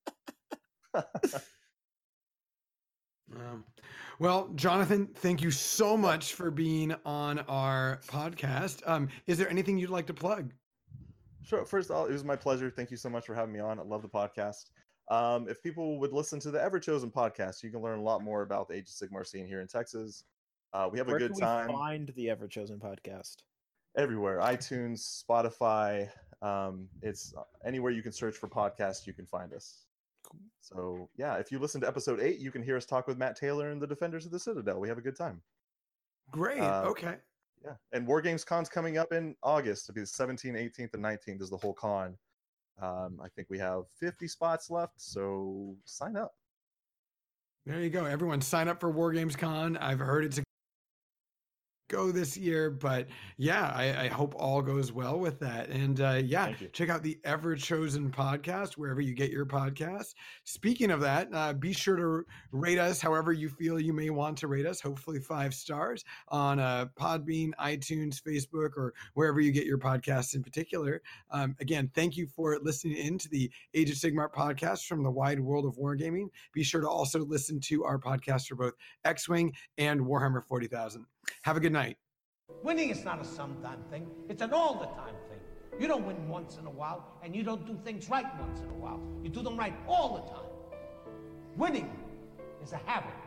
Speaker 1: Um, well, Jonathan, thank you so much for being on our podcast. Um, is there anything you'd like to plug?
Speaker 2: Sure. First of all, it was my pleasure. Thank you so much for having me on. I love the podcast. Um, if people would listen to the Ever Chosen podcast, you can learn a lot more about the Age of Sigmar scene here in Texas. Uh, we have
Speaker 3: Where
Speaker 2: a good
Speaker 3: can
Speaker 2: time
Speaker 3: we find the Ever Chosen podcast?
Speaker 2: everywhere: iTunes, Spotify. Um, it's anywhere you can search for podcasts, you can find us. So yeah, if you listen to episode eight, you can hear us talk with Matt Taylor and the Defenders of the Citadel. We have a good time.
Speaker 1: Great.
Speaker 2: Uh,
Speaker 1: Okay.
Speaker 2: Yeah, and War Games Con's coming up in August. It'll be the seventeenth, eighteenth, and nineteenth is the whole con. Um, I think we have fifty spots left, so sign up.
Speaker 1: There you go. Everyone sign up for War Games Con. I've heard it's a go this year, but yeah, I, I hope all goes well with that. And uh, yeah,
Speaker 2: Thank you.
Speaker 1: check out the Ever Chosen podcast wherever you get your podcasts. Speaking of that, uh, be sure to rate us however you feel you may want to rate us. Hopefully five stars on uh, Podbean, iTunes, Facebook, or wherever you get your podcasts in particular. Um, again, thank you for listening in to the Age of Sigmar podcast from the wide world of wargaming. Be sure to also listen to our podcast for both X-Wing and Warhammer forty thousand. Have a good night.
Speaker 6: Winning is not a sometime thing, it's an all the time thing. You don't win once in a while, and you don't do things right once in a while. You do them right all the time. Winning is a habit.